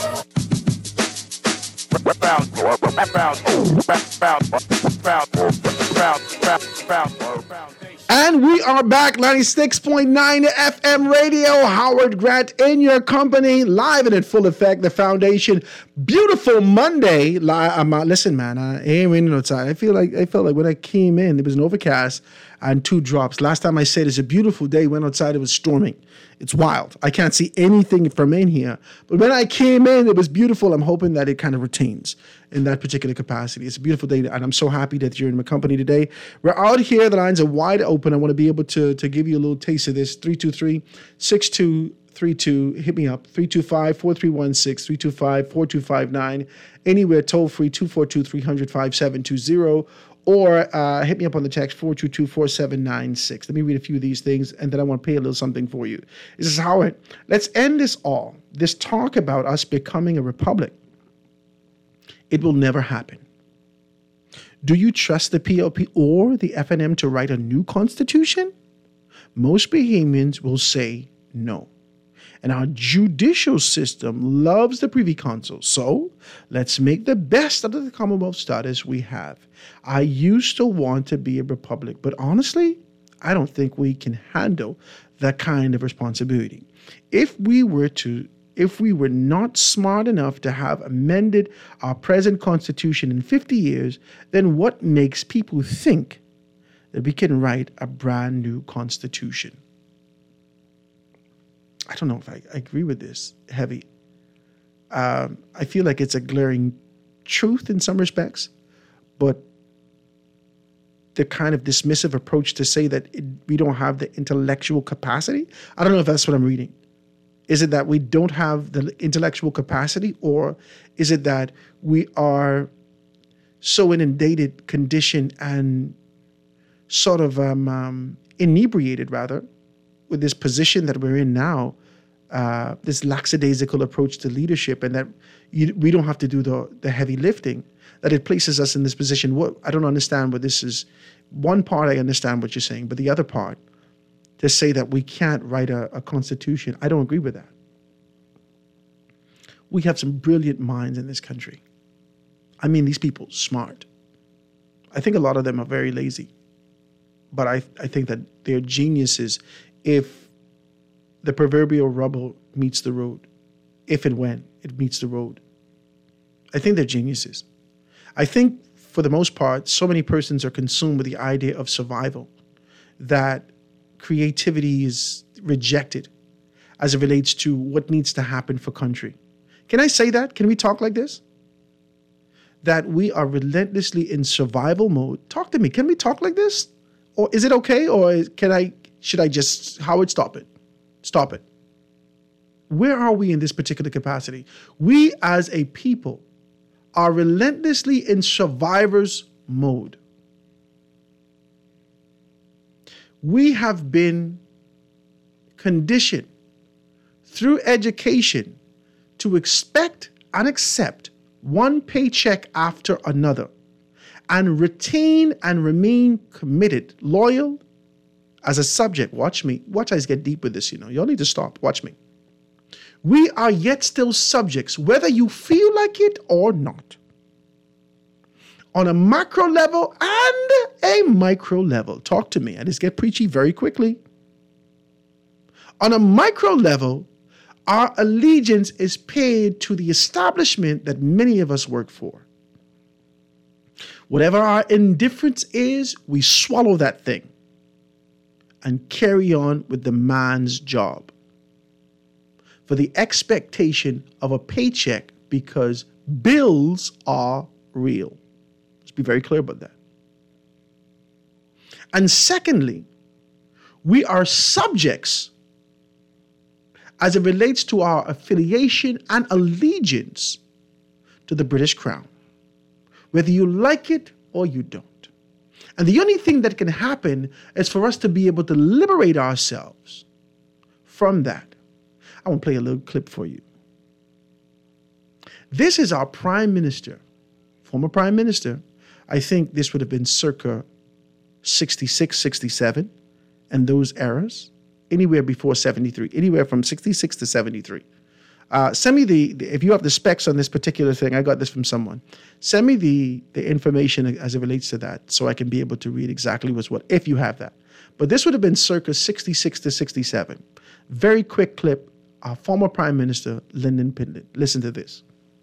And we are back, ninety-six point nine F M radio. Howard Grant in your company, live and in full effect. The foundation, beautiful Monday. Li- I'm uh, listen, man. I ain't raining outside. I feel like I felt like when I came in, it was an overcast and two drops. Last time I said it's a beautiful day. Went outside, it was storming. It's wild. I can't see anything from in here. But when I came in, it was beautiful. I'm hoping that it kind of retains in that particular capacity. It's a beautiful day, and I'm so happy that you're in my company today. We're out here. The lines are wide open. I want to be able to, to give you a little taste of this. three two three, six two three two. Hit me up. three two five, four three one six, three two five, four two five nine. Anywhere toll free, two four two, three hundred, five seven two zero. Or uh, hit me up on the text, four two two, four seven nine six. Let me read a few of these things, and then I want to pay a little something for you. This is Howard. Let's end this all. This talk about us becoming a republic. It will never happen. Do you trust the P L P or the F N M to write a new constitution? Most Bahamians will say no. And our judicial system loves the Privy Council. So let's make the best out of the Commonwealth status we have. I used to want to be a republic, but honestly, I don't think we can handle that kind of responsibility. If we were to, if we were not smart enough to have amended our present constitution in fifty years, then what makes people think that we can write a brand new constitution? I don't know if I, I agree with this, Heavy. Um, I feel like it's a glaring truth in some respects, but the kind of dismissive approach to say that it, we don't have the intellectual capacity, I don't know if that's what I'm reading. Is it that we don't have the intellectual capacity, or is it that we are so inundated, conditioned, and sort of um, um, inebriated, rather, with this position that we're in now, uh, this lackadaisical approach to leadership, and that you, we don't have to do the, the heavy lifting, that it places us in this position. What I don't understand what this is. One part, I understand what you're saying, but the other part, to say that we can't write a, a constitution, I don't agree with that. We have some brilliant minds in this country. I mean, these people, smart. I think a lot of them are very lazy, but I, I think that they're geniuses if the proverbial rubber meets the road. if and when it meets the road. I think they're geniuses. I think, for the most part, so many persons are consumed with the idea of survival that creativity is rejected as it relates to what needs to happen for country. Can I say that? Can we talk like this? That we are relentlessly in survival mode. Talk to me. Can we talk like this? Or is it okay? Or can I, should I just, Howard, stop it? Stop it. Where are we in this particular capacity? We as a people are relentlessly in survivor's mode. We have been conditioned through education to expect and accept one paycheck after another and retain and remain committed, loyal as a subject. Watch me. Watch us get deep with this, you know. You all need to stop. Watch me. We are yet still subjects, whether you feel like it or not, on a macro level and a micro level. Talk to me. I just get preachy very quickly. On a micro level, our allegiance is paid to the establishment that many of us work for. Whatever our indifference is, we swallow that thing and carry on with the man's job for the expectation of a paycheck because bills are real. Let's be very clear about that. And secondly, we are subjects as it relates to our affiliation and allegiance to the British Crown, whether you like it or you don't. And the only thing that can happen is for us to be able to liberate ourselves from that. I want to play a little clip for you. This is our Prime Minister, former Prime Minister. I think this would have been circa sixty-six, sixty-seven, and those eras. Anywhere before seventy-three, anywhere from sixty-six to seventy-three. Uh, send me the, the, if you have the specs on this particular thing, I got this from someone. Send me the, the information as it relates to that so I can be able to read exactly what's what, if you have that. But this would have been circa sixty-six to sixty-seven. Very quick clip, our former Prime Minister, Lyndon Pindon. Listen to this.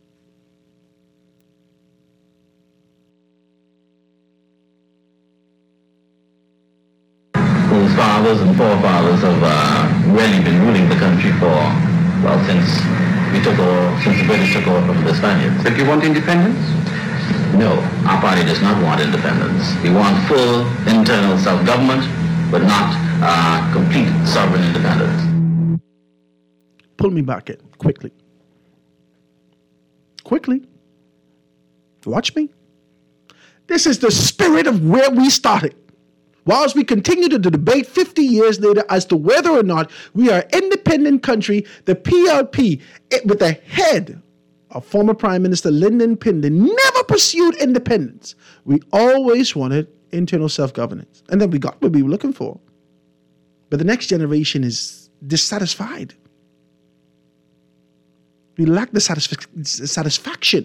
Whose fathers and forefathers have uh, really been ruling the country for, well, since we took over, since the British took over from the Spaniards. But you want independence? No, our party does not want independence. We want full internal self-government, but not uh, complete sovereign independence. Pull me back in, quickly. Quickly. Watch me. This is the spirit of where we started. Whilst we continue to debate fifty years later as to whether or not we are an independent country, the P L P, it, with the head of former Prime Minister Lyndon Pindon, never pursued independence. We always wanted internal self-governance. And then we got what we were looking for. But the next generation is dissatisfied. We lack the satisf- satisfaction.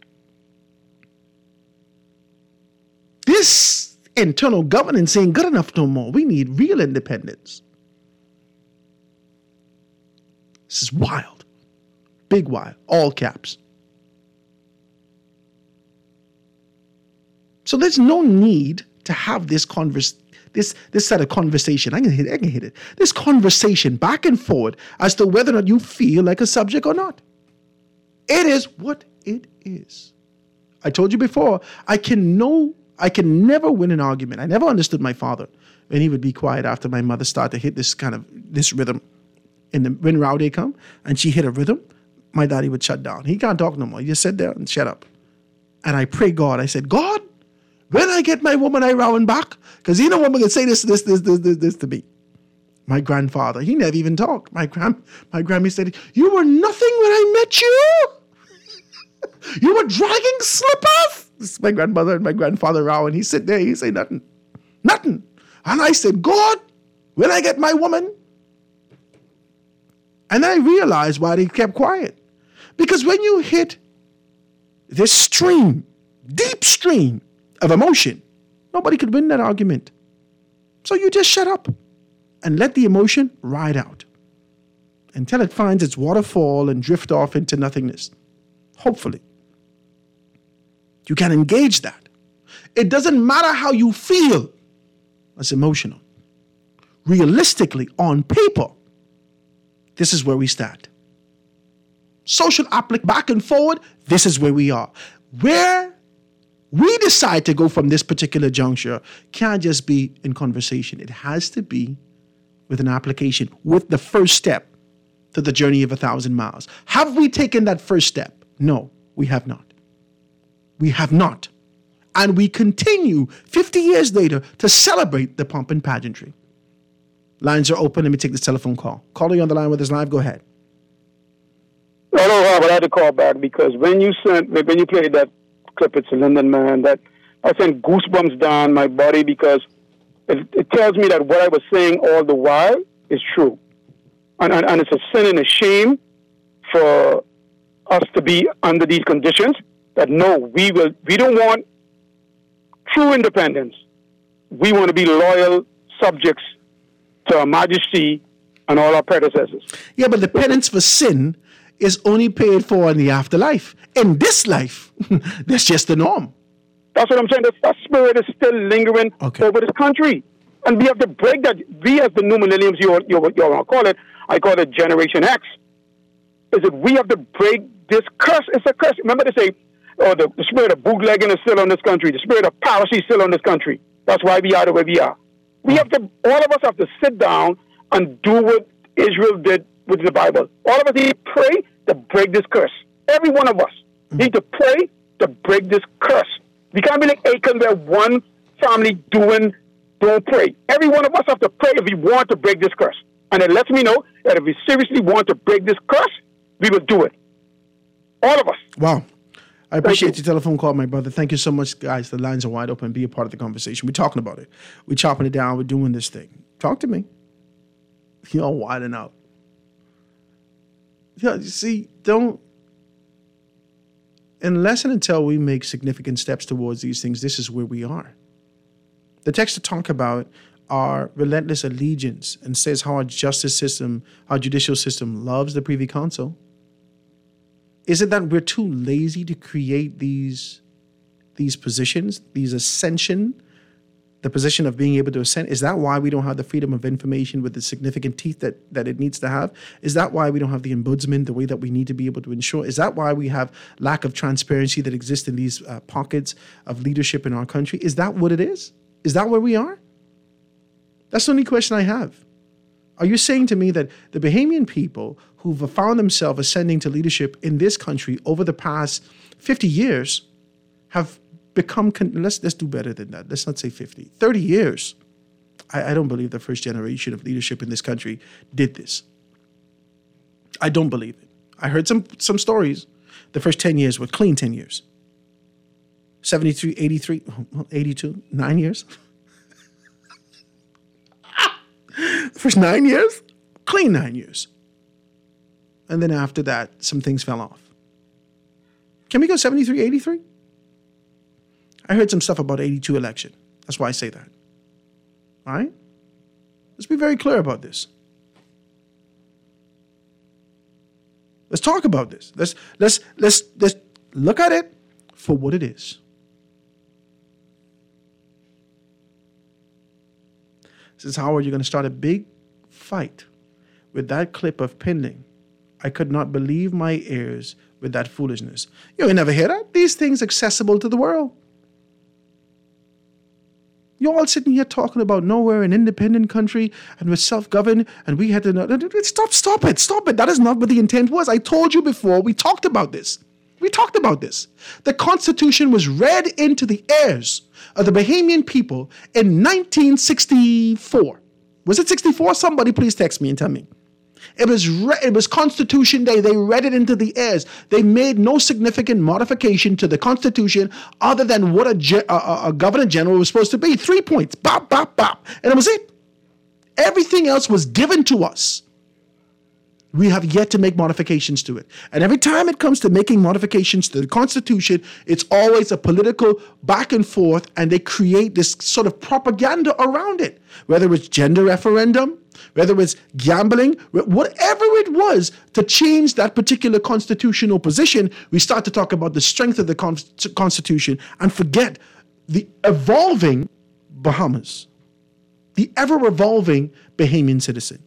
This internal governance ain't good enough no more. We need real independence. This is wild. Big wild. All caps. So there's no need to have this converse, this this set of conversation. I can hit it, I can hit it. This conversation back and forward as to whether or not you feel like a subject or not. It is what it is. I told you before, I can know I can never win an argument. I never understood my father when he would be quiet after my mother started to hit this kind of, this rhythm. In the, when Rowdy come and she hit a rhythm, my daddy would shut down. He can't talk no more. He just sit there and shut up. And I pray God. I said, God, when I get my woman I rowing back, because you know woman can say this, this, this, this, this, this to me. My grandfather, he never even talked. My grand, my Grammy said, you were nothing when I met you. You were dragging slippers. This is my grandmother and my grandfather row, and he sit there, he say nothing. Nothing. And I said, God, when I get my woman. And then I realized why they kept quiet. Because when you hit this stream, deep stream of emotion, nobody could win that argument. So you just shut up and let the emotion ride out. until it finds its waterfall and drift off into nothingness. Hopefully. You can engage that. It doesn't matter how you feel. That's emotional. Realistically, on paper, this is where we stand. Social applic back and forward, this is where we are. Where we decide to go from this particular juncture can't just be in conversation. It has to be with an application, with the first step to the journey of a thousand miles. Have we taken that first step? No, we have not. We have not. And we continue fifty years later to celebrate the pomp and pageantry. Lines are open. Let me take this telephone call. Caller, you on the line with us live. Go ahead. Hello, Robert. I had to call back because when you sent, when you played that clip, it's a Linden man, that I sent goosebumps down my body because it, it tells me that what I was saying all the while is true. And, and, and it's a sin and a shame for us to be under these conditions that no, we will, we don't want true independence. We want to be loyal subjects to Her Majesty and all our predecessors. Yeah, but the penance for sin is only paid for in the afterlife. In this life, that's just the norm. That's what I'm saying. That, that spirit is still lingering okay. over this country. And we have to break that. We as the new millenniums, you you you want to call it, I call it Generation X, is that we have to break this curse. It's a curse. Remember they say, oh, the, the spirit of bootlegging is still on this country. The spirit of piracy is still on this country. That's why we are the way we are. We have to, all of us have to sit down and do what Israel did with the Bible. All of us need to pray to break this curse. Every one of us mm-hmm. need to pray to break this curse. We can't be like Achan where one family doing, don't pray. Every one of us have to pray if we want to break this curse. And it lets me know that if we seriously want to break this curse, we will do it. All of us. Wow. I appreciate your telephone call, my brother. Thank you so much, guys. The lines are wide open. Be a part of the conversation. We're talking about it. We're chopping it down. We're doing this thing. Talk to me. You're wilding out. Yeah, you see, don't, unless and until we make significant steps towards these things, this is where we are. The text to talk about our relentless allegiance and says how our justice system, our judicial system loves the Privy Council. Is it that we're too lazy to create these, these positions, these ascension, the position of being able to ascend? Is that why we don't have the freedom of information with the significant teeth that, that it needs to have? Is that why we don't have the ombudsman the way that we need to be able to ensure? Is that why we have lack of transparency that exists in these uh, pockets of leadership in our country? Is that what it is? Is that where we are? That's the only question I have. Are you saying to me that the Bahamian people who've found themselves ascending to leadership in this country over the past fifty years have become, con- let's, let's do better than that. Let's not say fifty, thirty years. I, I don't believe the first generation of leadership in this country did this. I don't believe it. I heard some, some stories. The first ten years were clean ten years. seventy-three, eighty-three, eighty-two, nine years. The first nine years, clean nine years. And then after that, some things fell off. Can we go seventy-three, eighty-three? I heard some stuff about eighty-two election. That's why I say that. All right? Let's be very clear about this. Let's talk about this. Let's let's let's let's look at it for what it is. Says, Howard, you're going to start a big fight with that clip of pending. I could not believe my ears with that foolishness. You ain't never hear that? These things accessible to the world. You're all sitting here talking about no, we're an independent country and we're self-governed and we had to know. Stop, stop it, stop it. That is not what the intent was. I told you before, we talked about this. We talked about this. The Constitution was read into the ears of the Bahamian people in nineteen sixty-four. Was it sixty-four? Somebody please text me and tell me. It was re- it was Constitution Day. They read it into the ears. They made no significant modification to the Constitution other than what a, ge- a, a governor general was supposed to be. Three points. Bop, bop, bop. And it was it. Everything else was given to us. We have yet to make modifications to it. And every time it comes to making modifications to the Constitution, it's always a political back and forth, and they create this sort of propaganda around it. Whether it's gender referendum, whether it's gambling, whatever it was to change that particular constitutional position, we start to talk about the strength of the con- Constitution and forget the evolving Bahamas, the ever-evolving Bahamian citizen.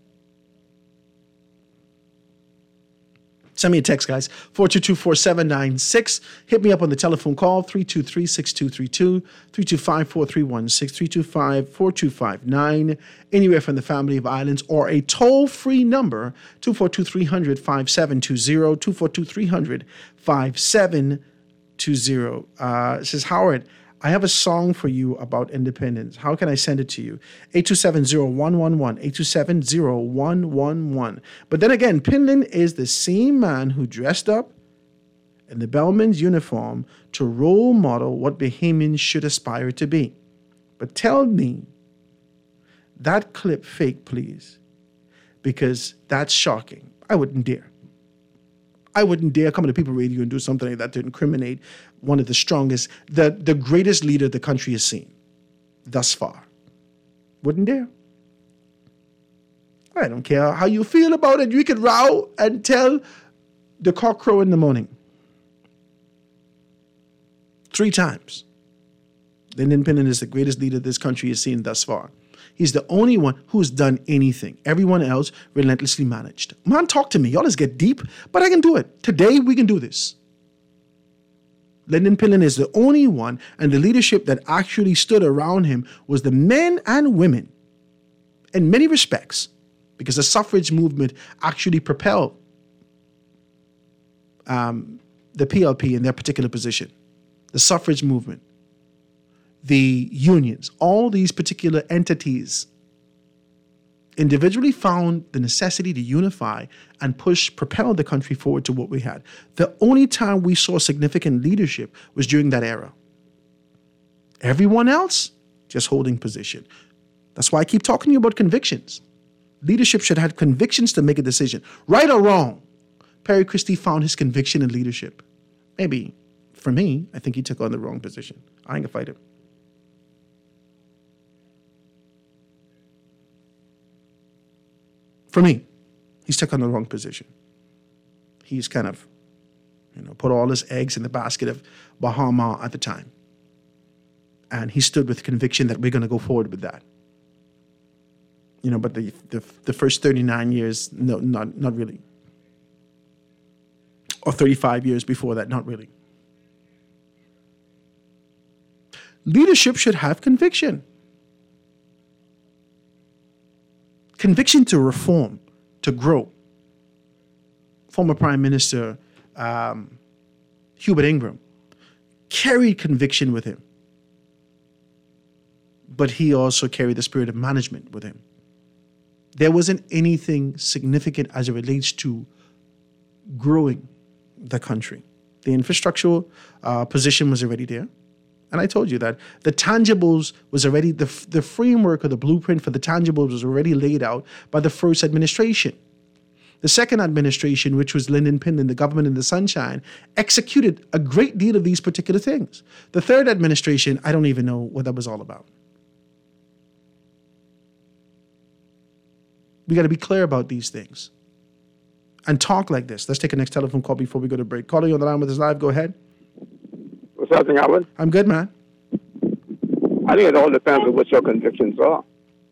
Send me a text, guys, four two two, four seven nine six. Hit me up on the telephone call, three two three, six two three two, three two five, four three one six, three two five, four two five nine, anywhere from the family of islands, or a toll-free number, two four two, three hundred, five seven two zero, two four two, three hundred, five seven two zero. Uh, it says, Howard, I have a song for you about independence. How can I send it to you? eight two seven, zero one one one, eight two seven, zero one one one. But then again, Pinlin is the same man who dressed up in the bellman's uniform to role model what Bahamians should aspire to be. But tell me that clip fake, please, because that's shocking. I wouldn't dare. I wouldn't dare come to People Radio and do something like that to incriminate one of the strongest, the, the greatest leader the country has seen thus far. Wouldn't dare. I don't care how you feel about it. You could row and tell the cock crow in the morning. Three times. Lyndon Pinnon is the greatest leader this country has seen thus far. He's the only one who's done anything. Everyone else relentlessly managed. Man, talk to me. Y'all just get deep, but I can do it. Today, we can do this. Lyndon Pinnon is the only one, and the leadership that actually stood around him was the men and women, in many respects, because the suffrage movement actually propelled um, the P L P in their particular position. The suffrage movement. The unions, all these particular entities individually found the necessity to unify and push, propel the country forward to what we had. The only time we saw significant leadership was during that era. Everyone else, just holding position. That's why I keep talking to you about convictions. Leadership should have convictions to make a decision. Right or wrong, Perry Christie found his conviction in leadership. Maybe, for me, I think he took on the wrong position. I ain't gonna fight him. For me, he's took on the wrong position. He's kind of, you know, put all his eggs in the basket of Bahama at the time. And he stood with conviction that we're going to go forward with that. You know, but the, the the first thirty-nine years, no, not not really. Or thirty-five years before that, not really. Leadership should have conviction. Conviction to reform, to grow. Former Prime Minister um, Hubert Ingram carried conviction with him. But he also carried the spirit of management with him. There wasn't anything significant as it relates to growing the country. The infrastructural uh, position was already there. And I told you that the tangibles was already, the, the framework or the blueprint for the tangibles was already laid out by the first administration. The second administration, which was Lyndon Pinnon, the government in the sunshine, executed a great deal of these particular things. The third administration, I don't even know what that was all about. We got to be clear about these things and talk like this. Let's take a next telephone call before we go to break. Caller, you on the line with us live. Go ahead. What's happening, Howard? I'm good, man. I think it all depends on what your convictions are.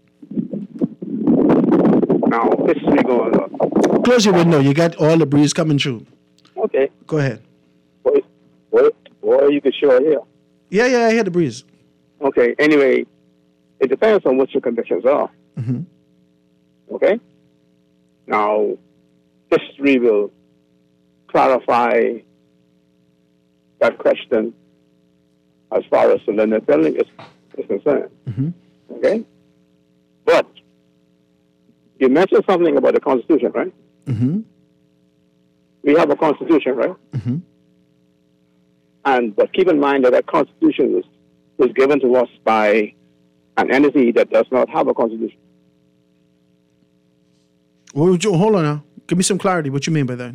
Now, history going on. Close your window. You got all the breeze coming through. Okay. Go ahead. Boy, boy, boy, you can sure hear. Yeah, yeah, I hear the breeze. Okay. Anyway, it depends on what your convictions are. Mm-hmm. Okay? Now, history will clarify that question as far as the Lyndon Pinnon is, is concerned. Mm-hmm. Okay? But you mentioned something about the Constitution, right? Mm-hmm. We have a Constitution, right? Mm-hmm. And but keep in mind that that Constitution was, was given to us by an entity that does not have a Constitution. Well, hold on now. Give me some clarity. What you mean by that?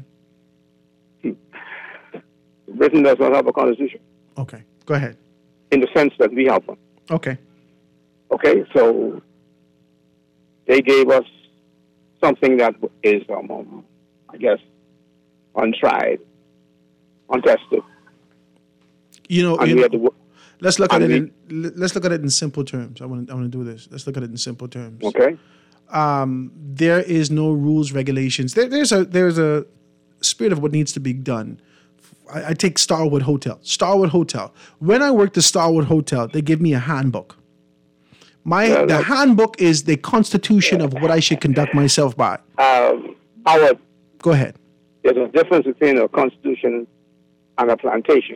Britain does not have a Constitution. Okay. Go ahead. In the sense that we have one. Okay. Okay, so they gave us something that is, um, um, I guess, untried, untested. You know, And you we know had to wo- let's look at and it. we- In, let's look at it in simple terms. I want. I want to do this. Let's look at it in simple terms. Okay. Um, there is no rules, regulations. There, there's a there's a spirit of what needs to be done. I, I take Starwood Hotel. Starwood Hotel. When I worked at Starwood Hotel, they give me a handbook. My Yeah, the that- handbook is the constitution of what I should conduct myself by. Um, Howard, Go ahead. there's a difference between a constitution and a plantation.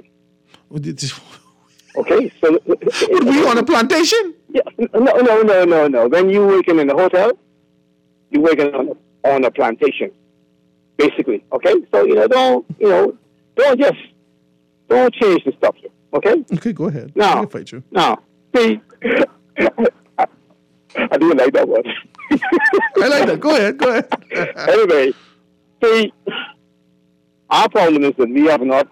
Okay, so were you on a plantation? Yeah, no, no, no, no, no. When you working in the hotel, you working on a, on a plantation, basically. Okay, so you know, don't you know, don't just don't change the structure. Okay. Okay, go ahead. Now, I'll fight you. now, see, I do like that one. I like that. Go ahead. Go ahead. Anyway, see, our problem is that we have not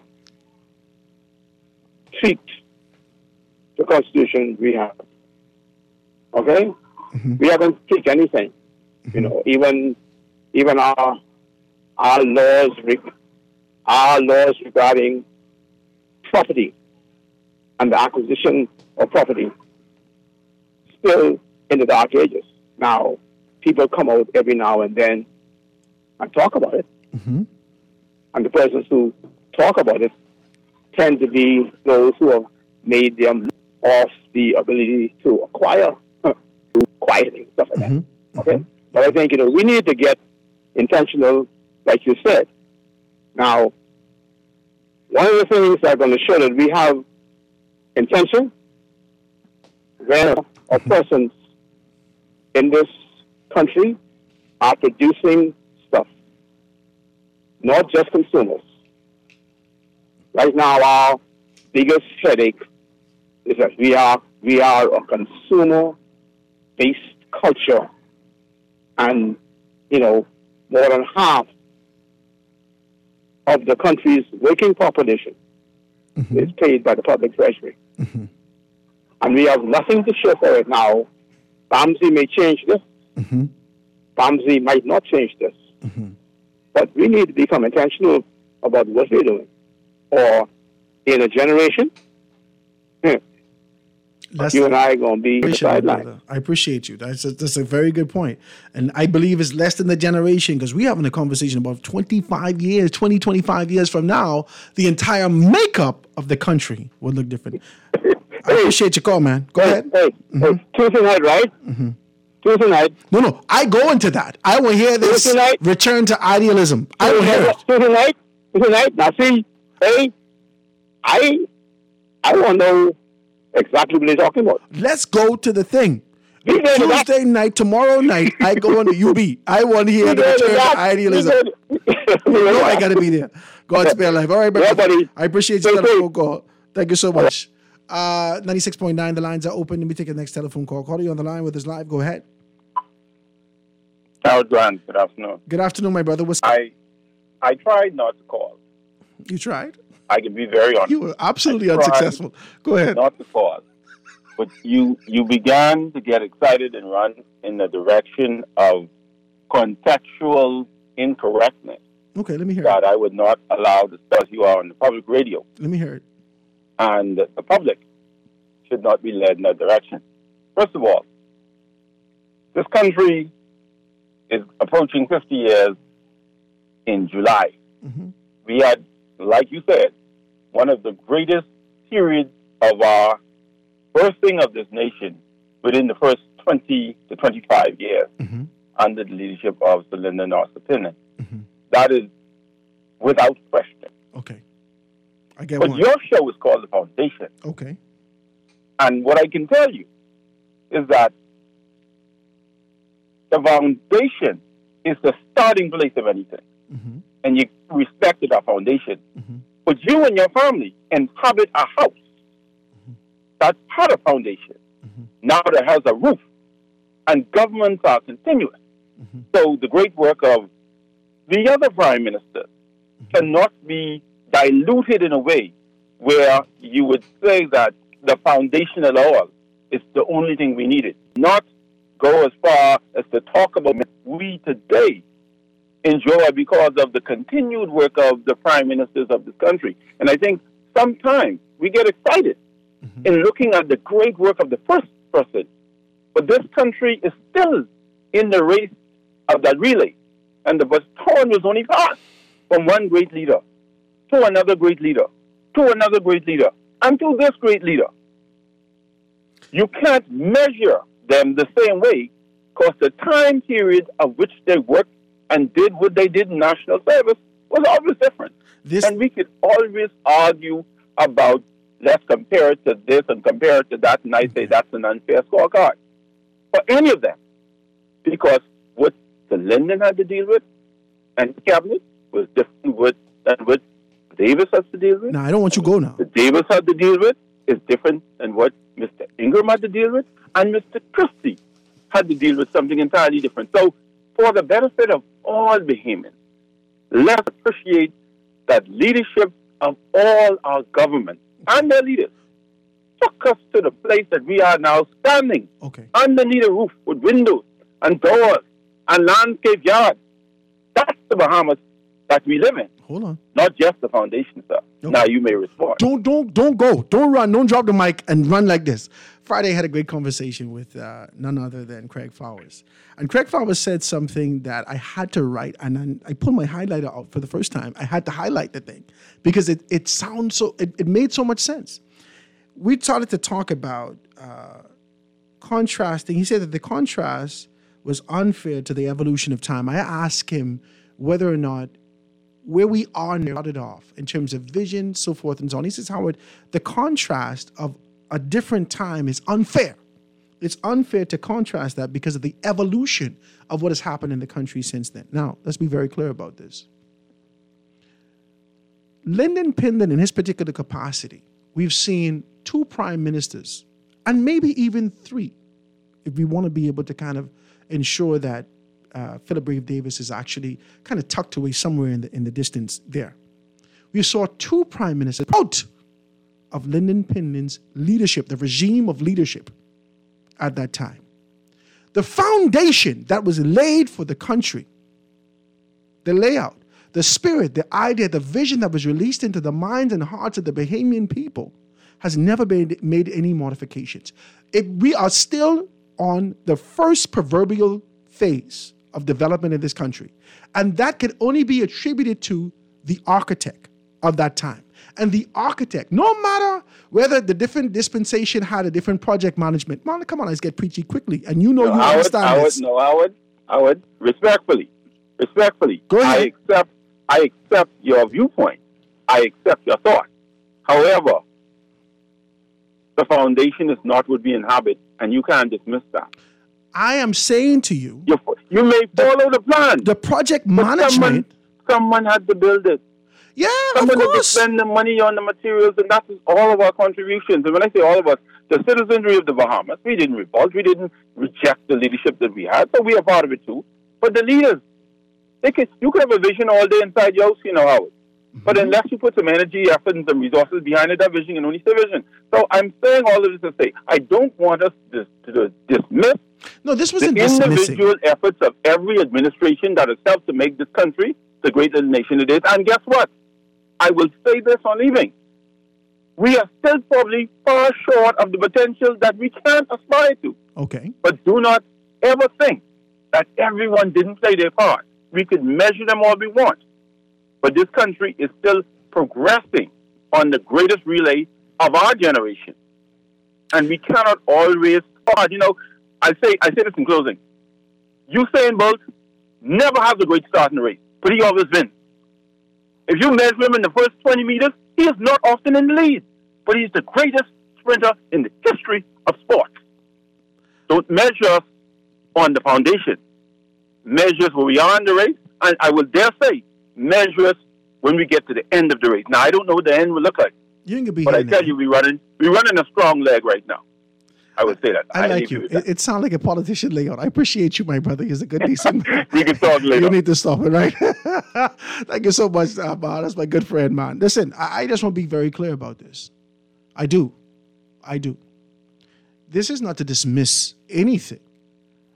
tweaked the Constitution we have. Okay? Mm-hmm. We haven't tweaked anything. You know, even even our our laws re- our laws regarding property and the acquisition of property still in the dark ages. Now, people come out every now and then and talk about it. Mm-hmm. And the persons who talk about it tend to be those who have made them off the ability to acquire quieting, stuff like that. Mm-hmm. Okay? But I think, you know, we need to get intentional, like you said. Now, one of the things that are going to show that we have intention when a persons in this country are producing stuff, not just consumers. Right now, our biggest headache is that we are we are a consumer-based culture, and you know more than half of the country's working population mm-hmm. is paid by the public treasury, mm-hmm. and we have nothing to show for it now. BAMSI may change this. Mm-hmm. BAMSI might not change this. Mm-hmm. But we need to become intentional about what we're doing. Or in a generation, hmm, you and I are going to be on the sideline. I appreciate you. That's a, that's a very good point. And I believe it's less than the generation, because we're having a conversation about twenty-five years, twenty, twenty-five years from now, the entire makeup of the country will look different. I appreciate your call, man. Go hey, ahead. Hey, mm-hmm. hey, Tuesday night, right? Mm-hmm. Tuesday night. No, no. I go into that. I will hear this Tuesday night. return to idealism. I will hear it. Tuesday night. Tuesday night. Now, see, hey, I, I want to know exactly what they're talking about. Let's go to the thing. Tuesday night, tomorrow night, I go on the U B. I want to hear the return to idealism. You know I got to be there. God spare life. All right, buddy. I appreciate your telephone call. Thank you so much. Uh, ninety-six point nine, the lines are open. Let me take the next telephone call. Call you on the line with us live. Go ahead. Harold Grant, good afternoon. Good afternoon, my brother. What's I I tried not to call. You tried? I can be very honest. You were absolutely I tried unsuccessful. Go ahead. Not to call. But you you began to get excited and run in the direction of contextual incorrectness. Okay, let me hear that it. I would not allow to because you are on the public radio. Let me hear it. And the public should not be led in that direction. First of all, this country is approaching fifty years in July. Mm-hmm. We had, like you said, one of the greatest periods of our birthing of this nation within the first twenty to twenty-five years mm-hmm. under the leadership of Sir Lyndon Johnson. Mm-hmm. That is without question. Okay. I get but one. your show is called The Foundation. Okay. And what I can tell you is that the foundation is the starting place of anything. Mm-hmm. And you respected our foundation. Mm-hmm. But you and your family inhabit a house mm-hmm. that's part of foundation. Mm-hmm. Now that has a roof. And governments are continuous. Mm-hmm. So the great work of the other prime minister mm-hmm. cannot be diluted in a way where you would say that the foundation at all is the only thing we needed. Not go as far as to talk about we today enjoy because of the continued work of the prime ministers of this country. And I think sometimes we get excited mm-hmm. in looking at the great work of the first person. But this country is still in the race of that relay. And the baton was only passed from one great leader to another great leader, to another great leader, and to this great leader. You can't measure them the same way because the time period of which they worked and did what they did in national service was always different. This... And we could always argue about, let's compare it to this and compare it to that, and I say that's an unfair scorecard for any of them. Because what the Lyndon had to deal with and the cabinet was different with, than what Davis has to deal with. No, I don't want you to go now. The Davis had to deal with is different than what Mister Ingram had to deal with, and Mister Christie had to deal with something entirely different. So, for the benefit of all Bahamians, let's appreciate that leadership of all our government and their leaders took us to the place that we are now standing okay. underneath a roof with windows and doors and landscape yards. That's the Bahamas that we live in. Hold on. Not just the foundation, sir. Okay. Now you may respond. Don't don't don't go. Don't run. Don't drop the mic and run like this. Friday I had a great conversation with uh, none other than Craig Flowers. And Craig Flowers said something that I had to write, and then I pulled my highlighter out for the first time. I had to highlight the thing because it it sounds so it, it made so much sense. We started to talk about uh, contrasting. He said that the contrast was unfair to the evolution of time. I asked him whether or not where we are now started off in terms of vision, so forth and so on. He says, Howard, the contrast of a different time is unfair. It's unfair to contrast that because of the evolution of what has happened in the country since then. Now, let's be very clear about this. Lyndon Pindon, in his particular capacity, we've seen two prime ministers, and maybe even three, if we want to be able to kind of ensure that Uh, Philip Brave Davis is actually kind of tucked away somewhere in the in the distance there. We saw two prime ministers out of Lyndon Pindon's leadership, the regime of leadership at that time. The foundation that was laid for the country, the layout, the spirit, the idea, the vision that was released into the minds and hearts of the Bahamian people has never been made any modifications. It, we are still on the first proverbial phase of development in this country. And that can only be attributed to the architect of that time. And the architect, no matter whether the different dispensation had a different project management. Man, come on, let's get preachy quickly. And you know no, you Howard, understand Howard, this. No, Howard, Howard, respectfully, respectfully, Go ahead. I accept, I accept your viewpoint. I accept your thought. However, the foundation is not what we inhabit, and you can't dismiss that. I am saying to you, you, you may follow the plan. The project management. Someone, someone had to build it. Yeah, someone of course. had to spend the money on the materials, and that is all of our contributions. And when I say all of us, the citizenry of the Bahamas, we didn't revolt, we didn't reject the leadership that we had, so we are part of it too. But the leaders, they could, you could have a vision all day inside your house, you know, Howard. Mm-hmm. But unless you put some energy, effort, and some resources behind it, that vision can only stay vision. So I'm saying all of this to say, I don't want us to, to dismiss No, this the wasn't dismissing. individual efforts of every administration that has helped to make this country the great little nation it is. And guess what? I will say this on leaving. We are still probably far short of the potential that we can aspire to. Okay. But do not ever think that everyone didn't play their part. We could measure them all we want. But this country is still progressing on the greatest relay of our generation. And we cannot always start. You know, I say I say this in closing. Usain Bolt never has a great start in the race, but he always wins. If you measure him in the first twenty meters, he is not often in the lead, but he's the greatest sprinter in the history of sport. Don't measure us on the foundation. Measure us where we are in the race, and I will dare say, measure us when we get to the end of the race. Now, I don't know what the end will look like, you ain't gonna be but I here tell now. you, we're running, we're running a strong leg right now. I would say that. I like you. It, it sounds like a politician layout. I appreciate you, my brother. He's a good, decent man. We can talk later. You need to stop it, right? Thank you so much, uh, man. That's my good friend, man. Listen, I, I just want to be very clear about this. I do. I do. This is not to dismiss anything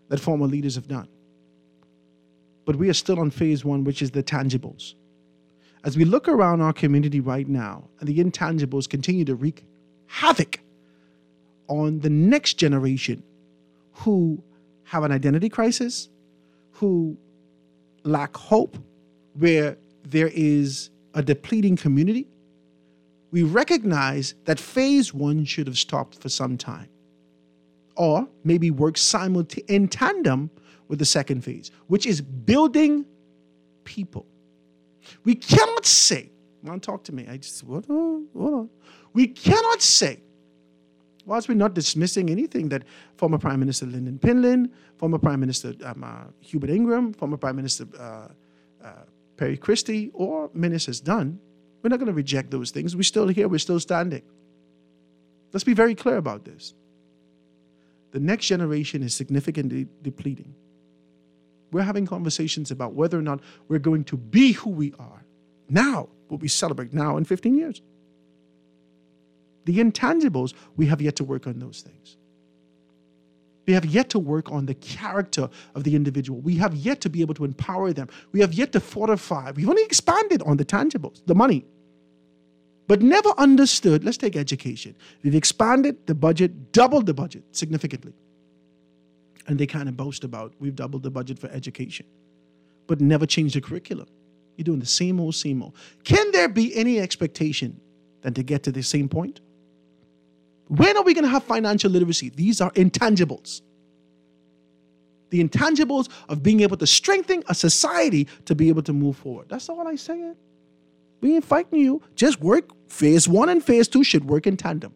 that former leaders have done. But we are still on phase one, which is the tangibles. As we look around our community right now, and the intangibles continue to wreak havoc on the next generation who have an identity crisis, who lack hope, where there is a depleting community, we recognize that phase one should have stopped for some time, or maybe work simultaneously in tandem with the second phase, which is building people. We cannot say, don't talk to me, I just, hold on, hold on. We cannot say, whilst we're not dismissing anything that former Prime Minister Lyndon Pinlin, former Prime Minister um, uh, Hubert Ingram, former Prime Minister uh, uh, Perry Christie, or ministers done, we're not going to reject those things. We're still here. We're still standing. Let's be very clear about this. The next generation is significantly depleting. We're having conversations about whether or not we're going to be who we are now, what we celebrate now in fifteen years. The intangibles, we have yet to work on those things. We have yet to work on the character of the individual. We have yet to be able to empower them. We have yet to fortify. We've only expanded on the tangibles, the money, but never understood. Let's take education. We've expanded the budget, doubled the budget significantly. And they kind of boast about, we've doubled the budget for education, but never changed the curriculum. You're doing the same old, same old. Can there be any expectation than to get to the same point? When are we going to have financial literacy? These are intangibles. The intangibles of being able to strengthen a society to be able to move forward. That's all I say. We ain't fighting you. Just work. Phase one and phase two should work in tandem.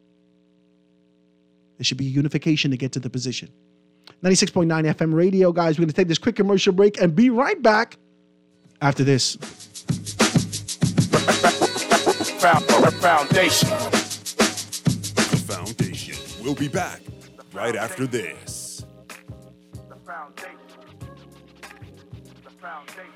There should be unification to get to the position. ninety-six point nine F M radio, guys. We're going to take this quick commercial break and be right back after this. Foundation. The Foundation. We'll be back right after this. The foundation. The foundation.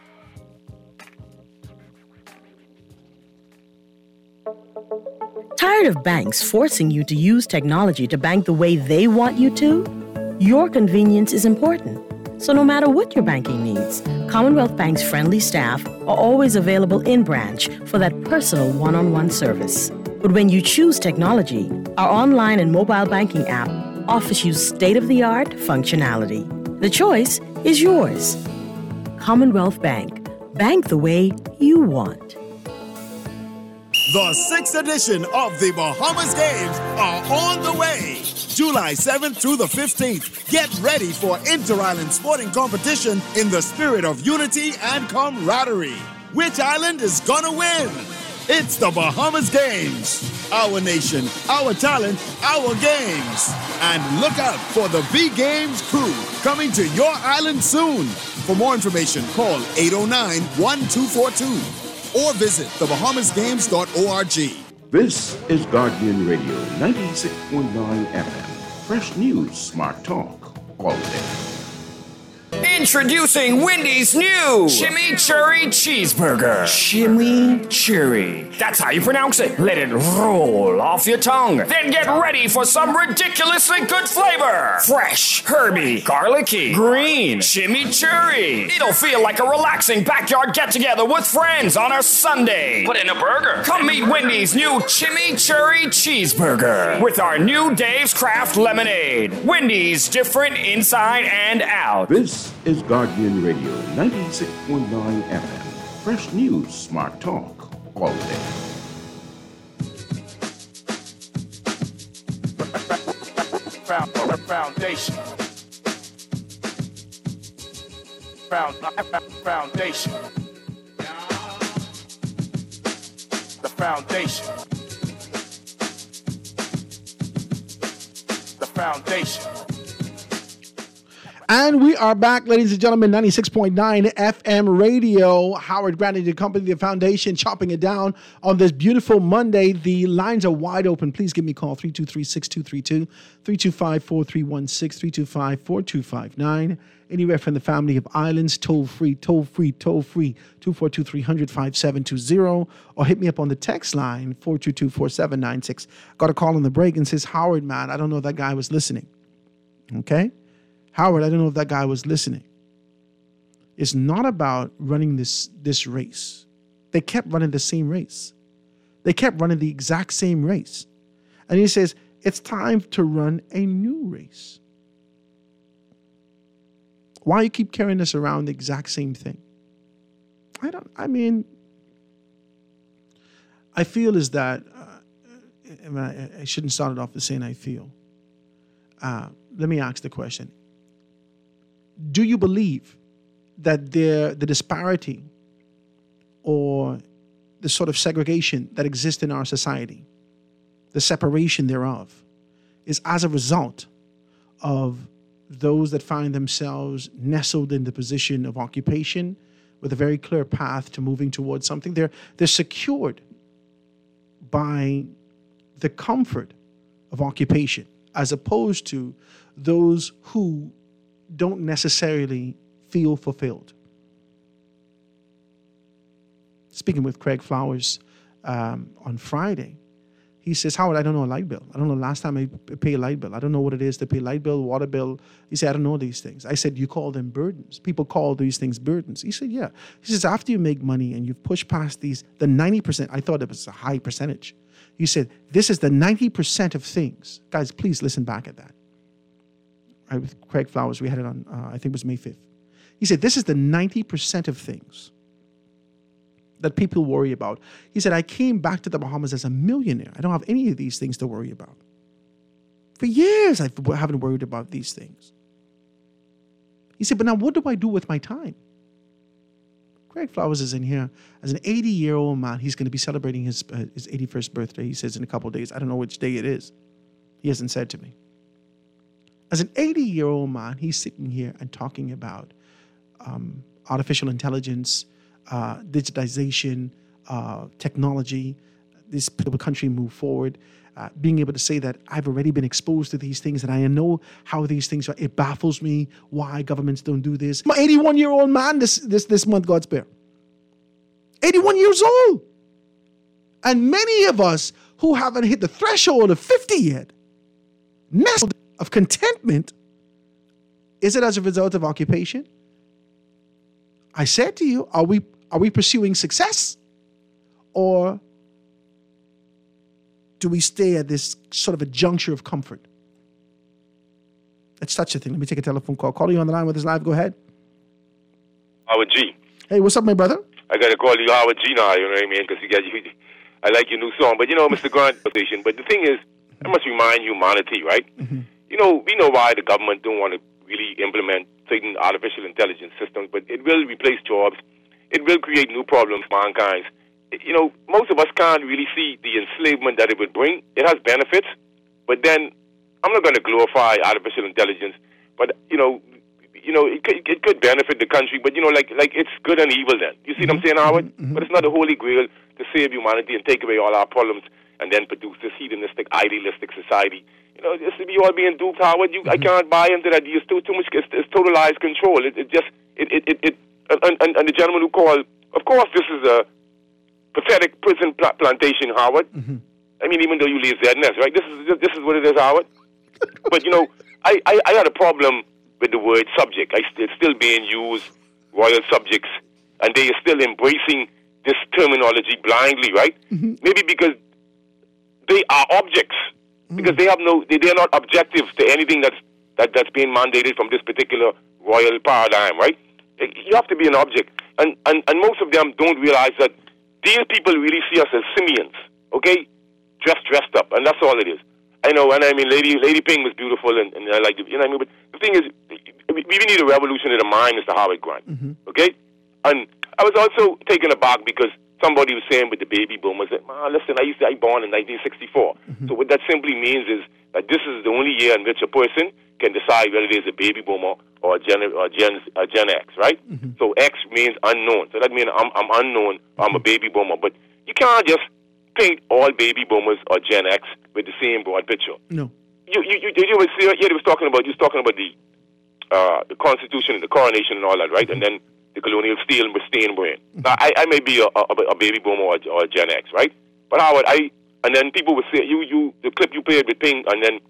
Tired of banks forcing you to use technology to bank the way they want you to? Your convenience is important. So no matter what your banking needs, Commonwealth Bank's friendly staff are always available in branch for that personal one-on-one service. But when you choose technology, our online and mobile banking app offers you state-of-the-art functionality. The choice is yours. Commonwealth Bank. Bank the way you want. The sixth edition of the Bahamas Games are on the way. July seventh through the fifteenth. Get ready for inter-island sporting competition in the spirit of unity and camaraderie. Which island is gonna win? It's the Bahamas Games. Our nation, our talent, our games. And look out for the B Games crew coming to your island soon. For more information, call eight oh nine, one two four two or visit the bahamas games dot org. This is Guardian Radio ninety-six point nine F M. Fresh news, smart talk, all day. Introducing Wendy's new Chimichurri Cheeseburger. Chimichurri. That's how you pronounce it. Let it roll off your tongue. Then get ready for some ridiculously good flavor. Fresh, herby, garlicky, green, chimichurri. It'll feel like a relaxing backyard get-together with friends on a Sunday. But in a burger. Come meet Wendy's new Chimichurri Cheeseburger with our new Dave's Craft Lemonade. Wendy's, different inside and out. This is Guardian Radio ninety-six point nine F M. Fresh news, smart talk, all day. Foundation. Foundation. The foundation. The foundation. And we are back, ladies and gentlemen, ninety-six point nine F M radio. Howard Grant and the company, the foundation, chopping it down on this beautiful Monday. The lines are wide open. Please give me a call, three two three, six two three two, three two five, four three one six, three two five, four two five nine. Anywhere from the family of islands, toll free, toll free, toll free, two four two, three hundred, five seven two zero. Or hit me up on the text line, four two two, four seven nine six. Got a call on the break and says, Howard, man, I don't know if that guy was listening. Okay? Howard, I don't know if that guy was listening. It's not about running this, this race. They kept running the same race. They kept running the exact same race. And he says, it's time to run a new race. Why you keep carrying us around the exact same thing? I don't, I mean, I feel is that, uh, I, I shouldn't start it off with saying I feel. Uh, let me ask the question. Do you believe that there, the disparity or the sort of segregation that exists in our society, the separation thereof, is as a result of those that find themselves nestled in the position of occupation with a very clear path to moving towards something? They're, they're secured by the comfort of occupation, as opposed to those who don't necessarily feel fulfilled. Speaking with Craig Flowers um, on Friday, he says, Howard, I don't know a light bill. I don't know the last time I pay a light bill. I don't know what it is to pay light bill, water bill. He said, I don't know these things. I said, you call them burdens. People call these things burdens. He said, yeah. He says, after you make money and you've pushed past these, the ninety percent, I thought it was a high percentage. He said, this is the ninety percent of things. Guys, please listen back at that. Right, with Craig Flowers, we had it on, uh, I think it was May fifth. He said, this is the ninety percent of things that people worry about. He said, I came back to the Bahamas as a millionaire. I don't have any of these things to worry about. For years, I haven't worried about these things. He said, but now what do I do with my time? Craig Flowers is in here as an eighty-year-old man. He's going to be celebrating his, uh, his eighty-first birthday, he says, in a couple of days. I don't know which day it is. He hasn't said to me. As an eighty-year-old man, he's sitting here and talking about um, artificial intelligence, uh, digitization, uh, technology, this country move forward, uh, being able to say that I've already been exposed to these things and I know how these things are. It baffles me why governments don't do this. I'm an eighty-one-year-old man this, this, this month, God spare. eighty-one years old. And many of us who haven't hit the threshold of fifty yet, nestled of contentment, is it as a result of occupation? I said to you, are we are we pursuing success? Or do we stay at this sort of a juncture of comfort? It's such a thing. Let me take a telephone call. Call you on the line with us live. Go ahead. Howard G. Hey, what's up, my brother? I got to call you Howard G now, you know what I mean? Because you got you, I like your new song. But, you know, Mister Grant, but the thing is, I must remind humanity, right? Mm-hmm. You know, we know why the government don't want to really implement certain artificial intelligence systems, but it will replace jobs. It will create new problems for mankind. You know, most of us can't really see the enslavement that it would bring. It has benefits, but then I'm not going to glorify artificial intelligence, but, you know, you know, it could, it could benefit the country, but, you know, like like it's good and evil then. You see what I'm saying, Howard? Mm-hmm. But it's not the holy grail to save humanity and take away all our problems and then produce this hedonistic, idealistic society. You know, this be all being duped, Howard. You, mm-hmm. I can't buy into that. It's too, too much, it's, it's totalized control. It, it just, it, it, it, it and, and, and the gentleman who called, of course, this is a pathetic prison pl- plantation, Howard. Mm-hmm. I mean, even though you leave Z N S, right? This is this is what it is, Howard. But, you know, I, I, I had a problem with the word subject. I, it's still being used, royal subjects, and they are still embracing this terminology blindly, right? Mm-hmm. Maybe because they are objects, mm-hmm. because they have no, they, they are not objective to anything that's that, that's being mandated from this particular royal paradigm, right? You have to be an object, and, and, and most of them don't realize that these people really see us as simians, okay? Dressed, dressed up, and that's all it is. I know, and I mean, Lady Lady Ping was beautiful, and, and I like it, you know what I mean? But the thing is, we, we need a revolution of the mind, Mister Howard Grant, mm-hmm. okay? And I was also taken aback because somebody was saying with the baby boomers that, ah, listen, I used to, I born in nineteen sixty-four. Mm-hmm. So what that simply means is that this is the only year in which a person can decide whether it is a baby boomer or a Gen, or Gen, a Gen X, right? Mm-hmm. So X means unknown. So that means I'm, I'm unknown, I'm a baby boomer. But you can't just paint all baby boomers or Gen X with the same broad picture. No. You you you, you was yeah, they was talking about you was talking about the uh, the Constitution and the coronation and all that, right? Mm-hmm. And then the colonial steel and Stain brain. Mm-hmm. Now, I, I may be a, a, a baby boomer or, or a Gen X, right? But Howard, I and then people would say you you the clip you played with Ping, and then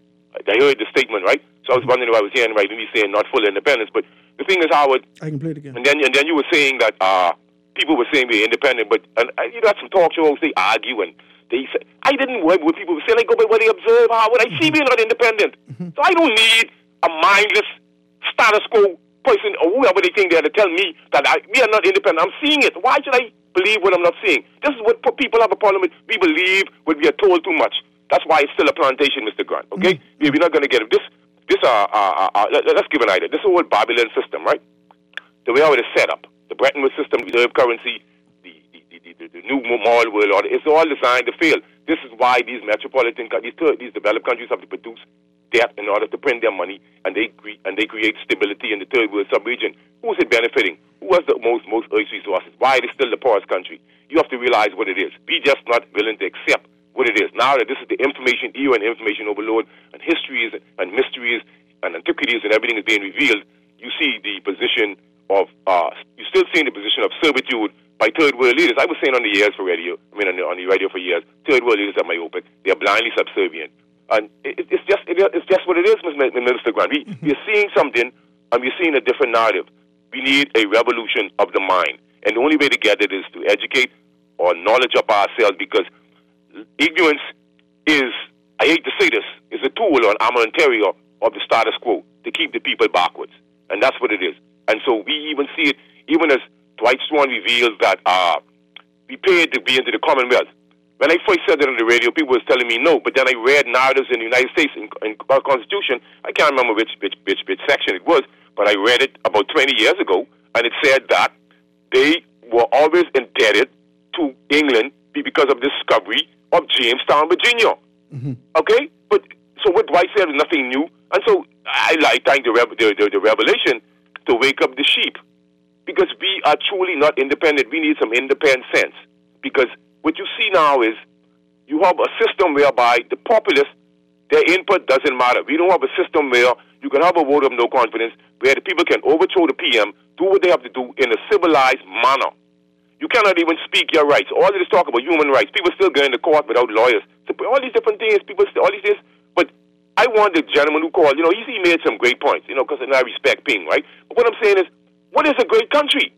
I heard the statement, right? So I was wondering if I was hearing right when he's saying not full independence. But the thing is, Howard, I can play it again. and then and then you were saying that uh, people were saying we're independent, but and, uh, you got some talk shows, they argue, and they say, I didn't work with people who say, like, go by what they observe, Howard. I see we're not independent. Mm-hmm. So I don't need a mindless status quo person or whoever they think they are to tell me that I, we are not independent. I'm seeing it. Why should I believe what I'm not seeing? This is what people have a problem with. We believe what we are told too much. That's why it's still a plantation, Mister Grant, okay? Mm-hmm. We're not going to get it. This, this uh, uh, uh, let, let's give an idea. This whole Babylon system, right? The way how it is set up, the Bretton Woods system, the reserve currency, the, the, the, the, the new moral world order, it's all designed to fail. This is why these metropolitan, these, these developed countries have to produce debt in order to print their money, and they cre- and they create stability in the third world sub-region. Who is it benefiting? Who has the most most earth resources? Why it is still the poorest country? You have to realize what it is. Be just not willing to accept what it is. Now that this is the information era and information overload, and histories and mysteries and antiquities and everything is being revealed, you see the position of, uh, you're still seeing the position of servitude by third world leaders. I was saying on the years for radio, I mean on the, on the radio for years, third world leaders are myopic. They are blindly subservient. And it, it's just it, it's just what it is, Minister Grant. We, we're seeing something, and we're seeing a different narrative. We need a revolution of the mind. And the only way to get it is to educate or knowledge up ourselves, because ignorance is, I hate to say this, is a tool or an armamentarily of the status quo to keep the people backwards. And that's what it is. And so we even see it, even as Dwight Swan reveals that uh, we paid to be into the Commonwealth. When I first said it on the radio, people was telling me no, but then I read narratives in the United States in, in our Constitution. I can't remember which, which, which, which section it was, but I read it about twenty years ago, and it said that they were always indebted to England because of the discovery of Jamestown, Virginia. Mm-hmm. Okay? But so what Dwight said was nothing new, and so I like thank the, the, the, the revelation to wake up the sheep, because we are truly not independent. We need some independent sense, because what you see now is you have a system whereby the populace, their input doesn't matter. We don't have a system where you can have a vote of no confidence, where the people can overthrow the P M, do what they have to do in a civilized manner. You cannot even speak your rights. All of this talk about human rights, people still going to court without lawyers. So all these different things, people still, all these things. But I want the gentleman who called, you know, he made some great points, you know, because I respect Ping, right? But what I'm saying is, what is a great country?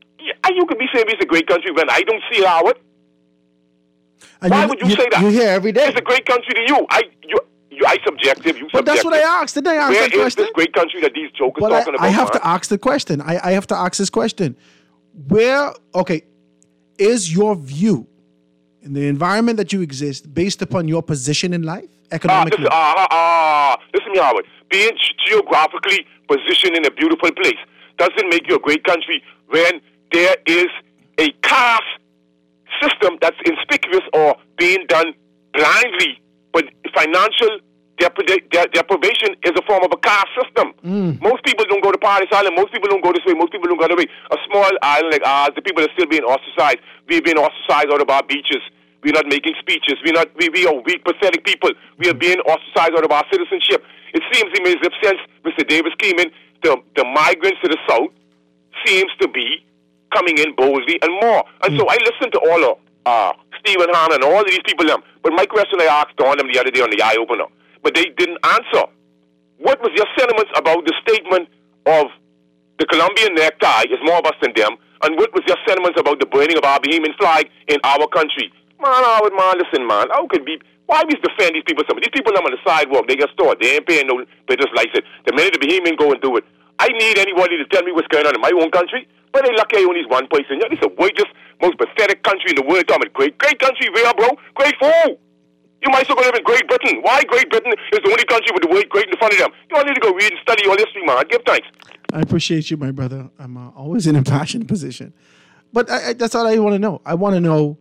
You could be saying it's a great country when I don't see how it. And Why you, would you, you say that? You hear every day. It's a great country to you. I, you, you I subjective. You But subjective. that's what I asked. Didn't I ask Where that is question? this great country that these jokers But I, talking about? I have man? to ask the question. I, I have to ask this question. Where, okay, is your view in the environment that you exist based upon your position in life, economically? Ah, listen, ah, ah, listen, me, Howard. Being geographically positioned in a beautiful place doesn't make you a great country when there is a caste system that's inconspicuous or being done blindly, but financial depri- de- deprivation is a form of a caste system. Mm. Most people don't go to Paradise Island. Most people don't go this way. Most people don't go that way. A small island like ours, the people are still being ostracized. We're being ostracized out of our beaches. We're not making speeches. We're not. We, we are weak, pathetic people. We are being ostracized out of our citizenship. It seems to me as if since Mister Davis came in, the, the migrants to the south seems to be coming in boldly and more. And mm. so I listened to all of uh, Stephen Hahn and all of these people. Them. But my question I asked on them the other day on the Eye Opener, but they didn't answer. What was your sentiments about the statement of the Colombian necktie is more of us than them? And what was your sentiments about the burning of our Bahamian flag in our country? Man, Howard, man, listen, man. How could we, why we defend these people? So these people on the sidewalk, they get stored. They ain't paying no business license. The minute the Bahamian go and do it, I need anybody to tell me what's going on in my own country. But they lucky I only is one person. It's the worst, most pathetic country in the world. Talking great, great country, where, bro? Great fool. You might still go live in Great Britain. Why Great Britain is the only country with the word great in front of them? You all need to go read and study your history, man. Give thanks. I appreciate you, my brother. I'm uh, always in a passionate position. But I, I, that's all I want to know. I want to know,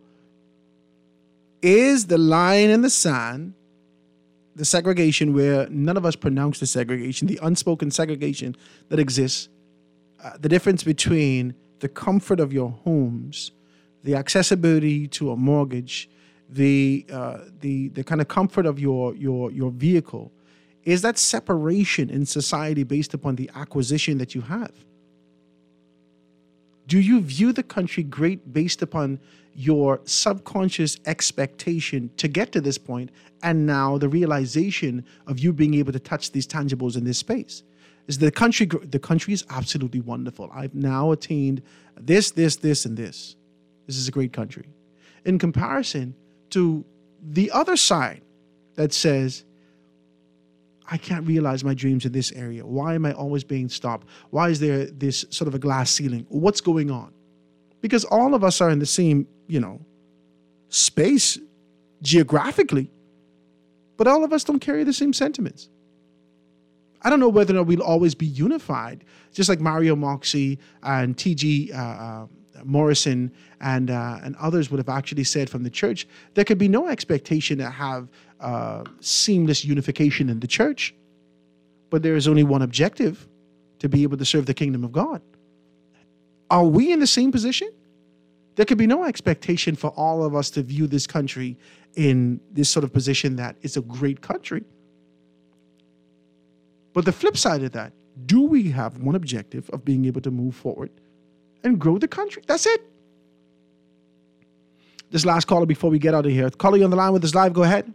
is the line in the sand, the segregation where none of us pronounce the segregation, the unspoken segregation that exists, uh, the difference between the comfort of your homes, the accessibility to a mortgage, the uh, the the kind of comfort of your your your vehicle, is that separation in society based upon the acquisition that you have? Do you view the country great based upon your subconscious expectation to get to this point, and now the realization of you being able to touch these tangibles in this space. Is the country the country is absolutely wonderful. I've now attained this, this, this, and this. This is a great country. In comparison to the other side that says, I can't realize my dreams in this area. Why am I always being stopped? Why is there this sort of a glass ceiling? What's going on? Because all of us are in the same, you know, space geographically, but all of us don't carry the same sentiments. I don't know whether or not we'll always be unified, just like Mario Moxie and T G Uh, uh, Morrison and uh, and others would have actually said from the church. There could be no expectation to have uh, seamless unification in the church, but there is only one objective: to be able to serve the kingdom of God. Are we in the same position? There could be no expectation for all of us to view this country in this sort of position that it's a great country. But the flip side of that, do we have one objective of being able to move forward and grow the country? That's it. This last caller before we get out of here. Caller, you on the line with us live. Go ahead.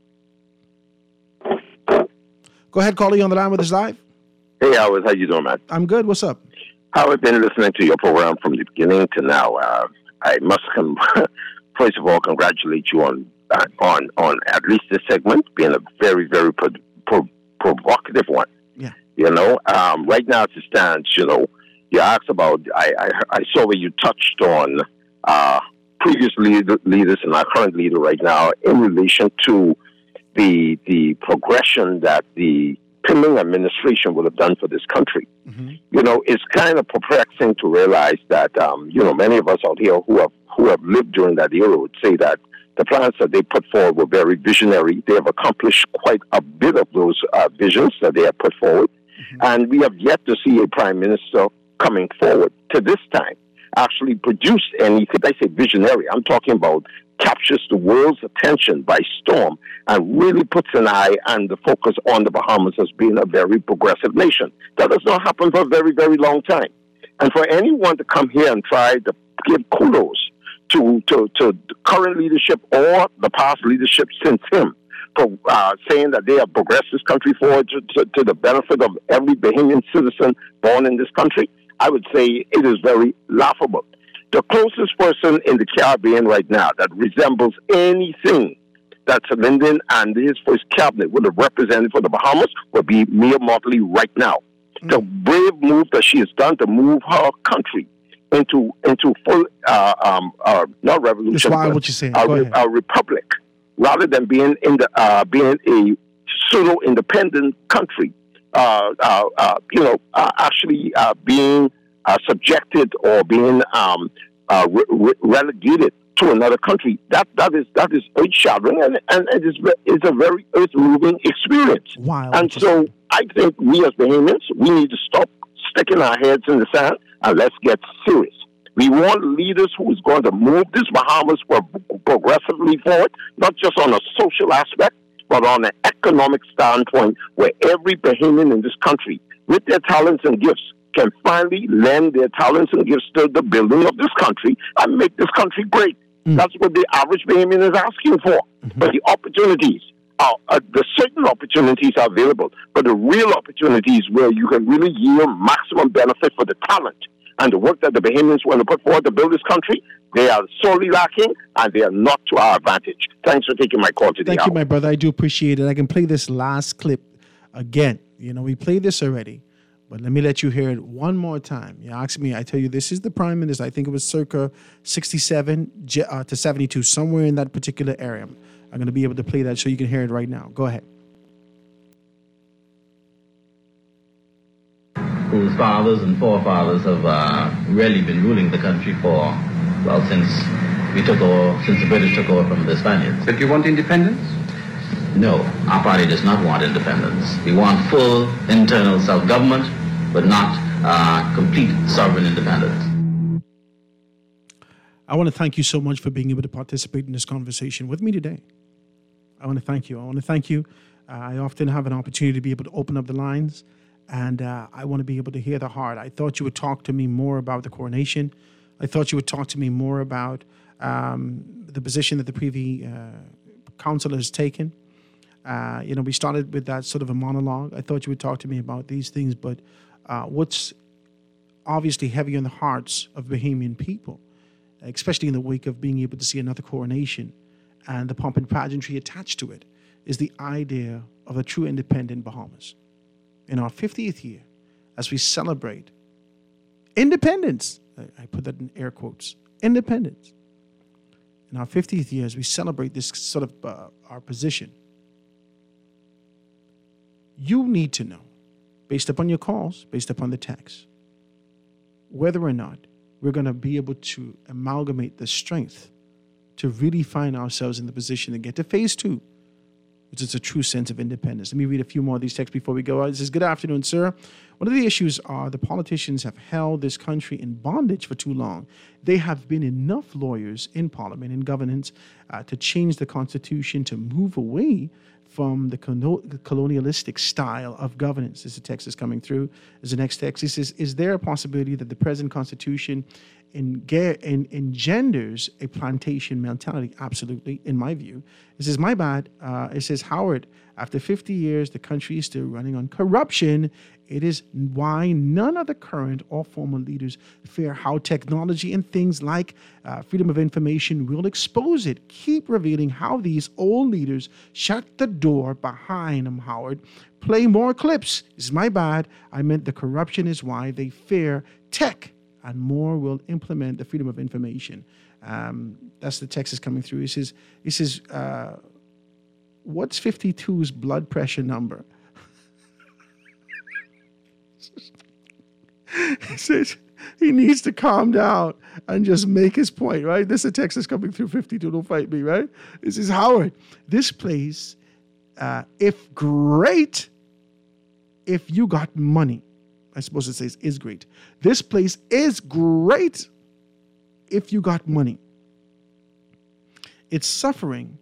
Go ahead, caller, you on the line with us live. Hey, Howard. How you doing, man? I'm good. What's up? Howard, been listening to your program from the beginning to now. Uh, I must, com- first of all, congratulate you on uh, on on at least this segment being a very, very pro- pro- provocative one. Yeah. You know, um, right now as it stands, you know, you asked about, I, I, I saw where you touched on uh, previous lead, leaders and our current leader right now in relation to the the progression that the Pimming administration would have done for this country. Mm-hmm. You know, it's kind of perplexing to realize that, um, you know, many of us out here who have who have lived during that era would say that the plans that they put forward were very visionary. They have accomplished quite a bit of those uh, visions that they have put forward. Mm-hmm. And we have yet to see a prime minister coming forward to this time actually produce any, could I say visionary? I'm talking about captures the world's attention by storm and really puts an eye and the focus on the Bahamas as being a very progressive nation. That has not happened for a very, very long time. And for anyone to come here and try to give kudos to, to, to the current leadership or the past leadership since him for uh, saying that they have progressed this country forward to, to, to the benefit of every Bahamian citizen born in this country, I would say it is very laughable. The closest person in the Caribbean right now that resembles anything that Lyndon and his first cabinet would have represented for the Bahamas would be Mia Mottley right now. Mm-hmm. The brave move that she has done to move her country into into full, uh, um, uh, not revolution, That's why but what you're saying. a, Go re- ahead. a republic, rather than being in the uh, being a pseudo independent country. Uh, uh, uh, you know, uh, actually uh, being uh, subjected or being um, uh, re- re- relegated to another country. That that is that is earth shattering, and and it is it's a very earth moving experience. Wow. And so I think we as Bahamians, we need to stop sticking our heads in the sand and let's get serious. We want leaders who is going to move this Bahamas progressively forward, not just on a social aspect, but on an economic standpoint, where every Bahamian in this country, with their talents and gifts, can finally lend their talents and gifts to the building of this country and make this country great. Mm. That's what the average Bahamian is asking for. Mm-hmm. But the opportunities, are, uh, the certain opportunities are available, but the real opportunities where you can really yield maximum benefit for the talent and the work that the Bahamians want to put forward to build this country, they are sorely lacking, and they are not to our advantage. Thanks for taking my call today. Thank you, my brother. I do appreciate it. I can play this last clip again. You know, we played this already, but let me let you hear it one more time. You ask me, I tell you, this is the Prime Minister. I think it was circa sixty-seven uh, to seventy-two, somewhere in that particular area. I'm going to be able to play that so you can hear it right now. Go ahead. Whose fathers and forefathers have uh, really been ruling the country for, well, since we took over, since the British took over from the Spaniards. But you want independence? No, our party does not want independence. We want full internal self-government, but not uh, complete sovereign independence. I want to thank you so much for being able to participate in this conversation with me today. I want to thank you. I want to thank you. Uh, I often have an opportunity to be able to open up the lines, and uh, I want to be able to hear the heart. I thought you would talk to me more about the coronation. I thought you would talk to me more about um, the position that the Privy uh, Council has taken. Uh, you know, we started with that sort of a monologue. I thought you would talk to me about these things, but uh, what's obviously heavy on the hearts of Bahamian people, especially in the wake of being able to see another coronation and the pomp and pageantry attached to it, is the idea of a true independent Bahamas. In our fiftieth year, as we celebrate independence, I, I put that in air quotes, independence. In our fiftieth year, as we celebrate this sort of uh, our position, you need to know, based upon your calls, based upon the text, whether or not we're going to be able to amalgamate the strength to really find ourselves in the position to get to phase two, which is a true sense of independence. Let me read a few more of these texts before we go out. It says, good afternoon, sir. One of the issues are the politicians have held this country in bondage for too long. There have been enough lawyers in parliament and governance uh, to change the constitution to move away from the colonialistic style of governance. This is a text that's coming through. There's the next text. He says, is there a possibility that the present constitution engenders a plantation mentality? Absolutely, in my view. It says, my bad. Uh, it says, Howard, after fifty years, the country is still running on corruption. It is why none of the current or former leaders fear how technology and things like uh, freedom of information will expose it. Keep revealing how these old leaders shut the door behind them, Howard. Play more clips. This is my bad. I meant the corruption is why they fear tech, and more will implement the freedom of information. Um, that's the text is coming through. He says, he says, uh, what's fifty-two's blood pressure number? He says he needs to calm down and just make his point, right? This is a text that's coming through fifty-two. Don't fight me, right? This is Howard. This place, uh, if great, if you got money, I suppose it says is great. This place is great if you got money. It's suffering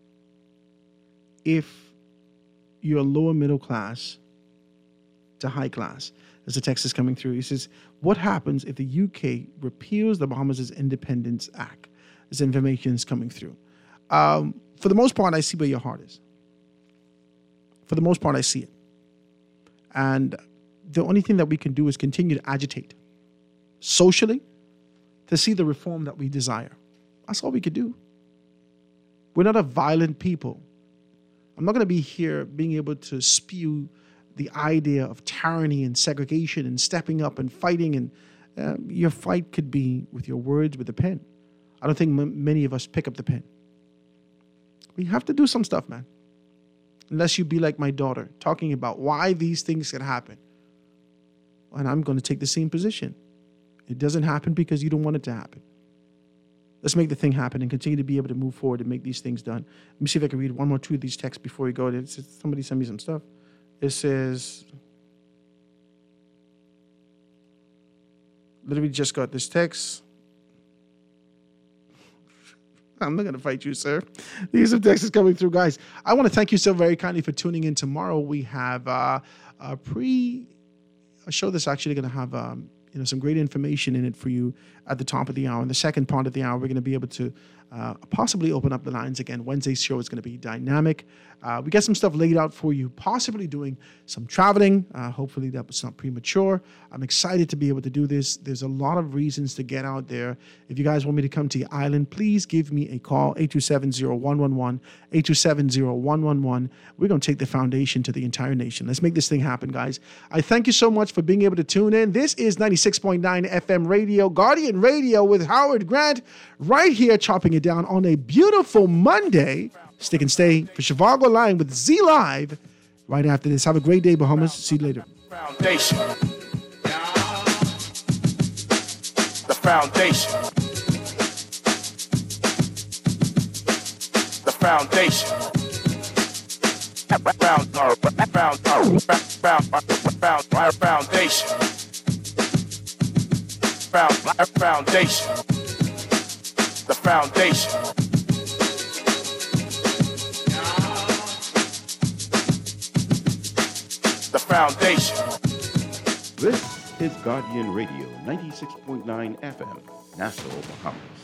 if you're lower middle class to high class. As the text is coming through, he says, what happens if the U K repeals the Bahamas' Independence Act? This information is coming through. Um, for the most part, I see where your heart is. For the most part, I see it. And the only thing that we can do is continue to agitate socially to see the reform that we desire. That's all we could do. We're not a violent people. I'm not going to be here being able to spew the idea of tyranny and segregation and stepping up and fighting. And uh, your fight could be with your words, with a pen. I don't think m- many of us pick up the pen. We have to do some stuff, man. Unless you be like my daughter, talking about why these things can happen. And I'm going to take the same position. It doesn't happen because you don't want it to happen. Let's make the thing happen and continue to be able to move forward and make these things done. Let me see if I can read one more two of these texts before we go. It's, it's, somebody send me some stuff. It says, literally just got this text. I'm not going to fight you, sir. These are texts coming through, guys. I want to thank you so very kindly for tuning in. Tomorrow we have uh, a pre, a show that's actually going to have um, you know, some great information in it for you at the top of the hour. In the second part of the hour, we're going to be able to uh, possibly open up the lines again. Wednesday's show is going to be dynamic. Uh, we got some stuff laid out for you, possibly doing some traveling. Uh, hopefully that was not premature. I'm excited to be able to do this. There's a lot of reasons to get out there. If you guys want me to come to your island, please give me a call, eight two seven, zero one one one, eight two seven, zero one one one. We're going to take the foundation to the entire nation. Let's make this thing happen, guys. I thank you so much for being able to tune in. This is ninety-six point nine F M Radio, Guardian Radio with Howard Grant, right here chopping it down on a beautiful Monday. Stick and stay for Chivago Line with Z Live right after this. Have a great day, Bahamas. See you later. Foundation. The foundation. The foundation. Found, found, found, found, foundation. Found, foundation. The foundation. The foundation. This is Guardian Radio, ninety-six point nine F M, Nassau, Bahamas.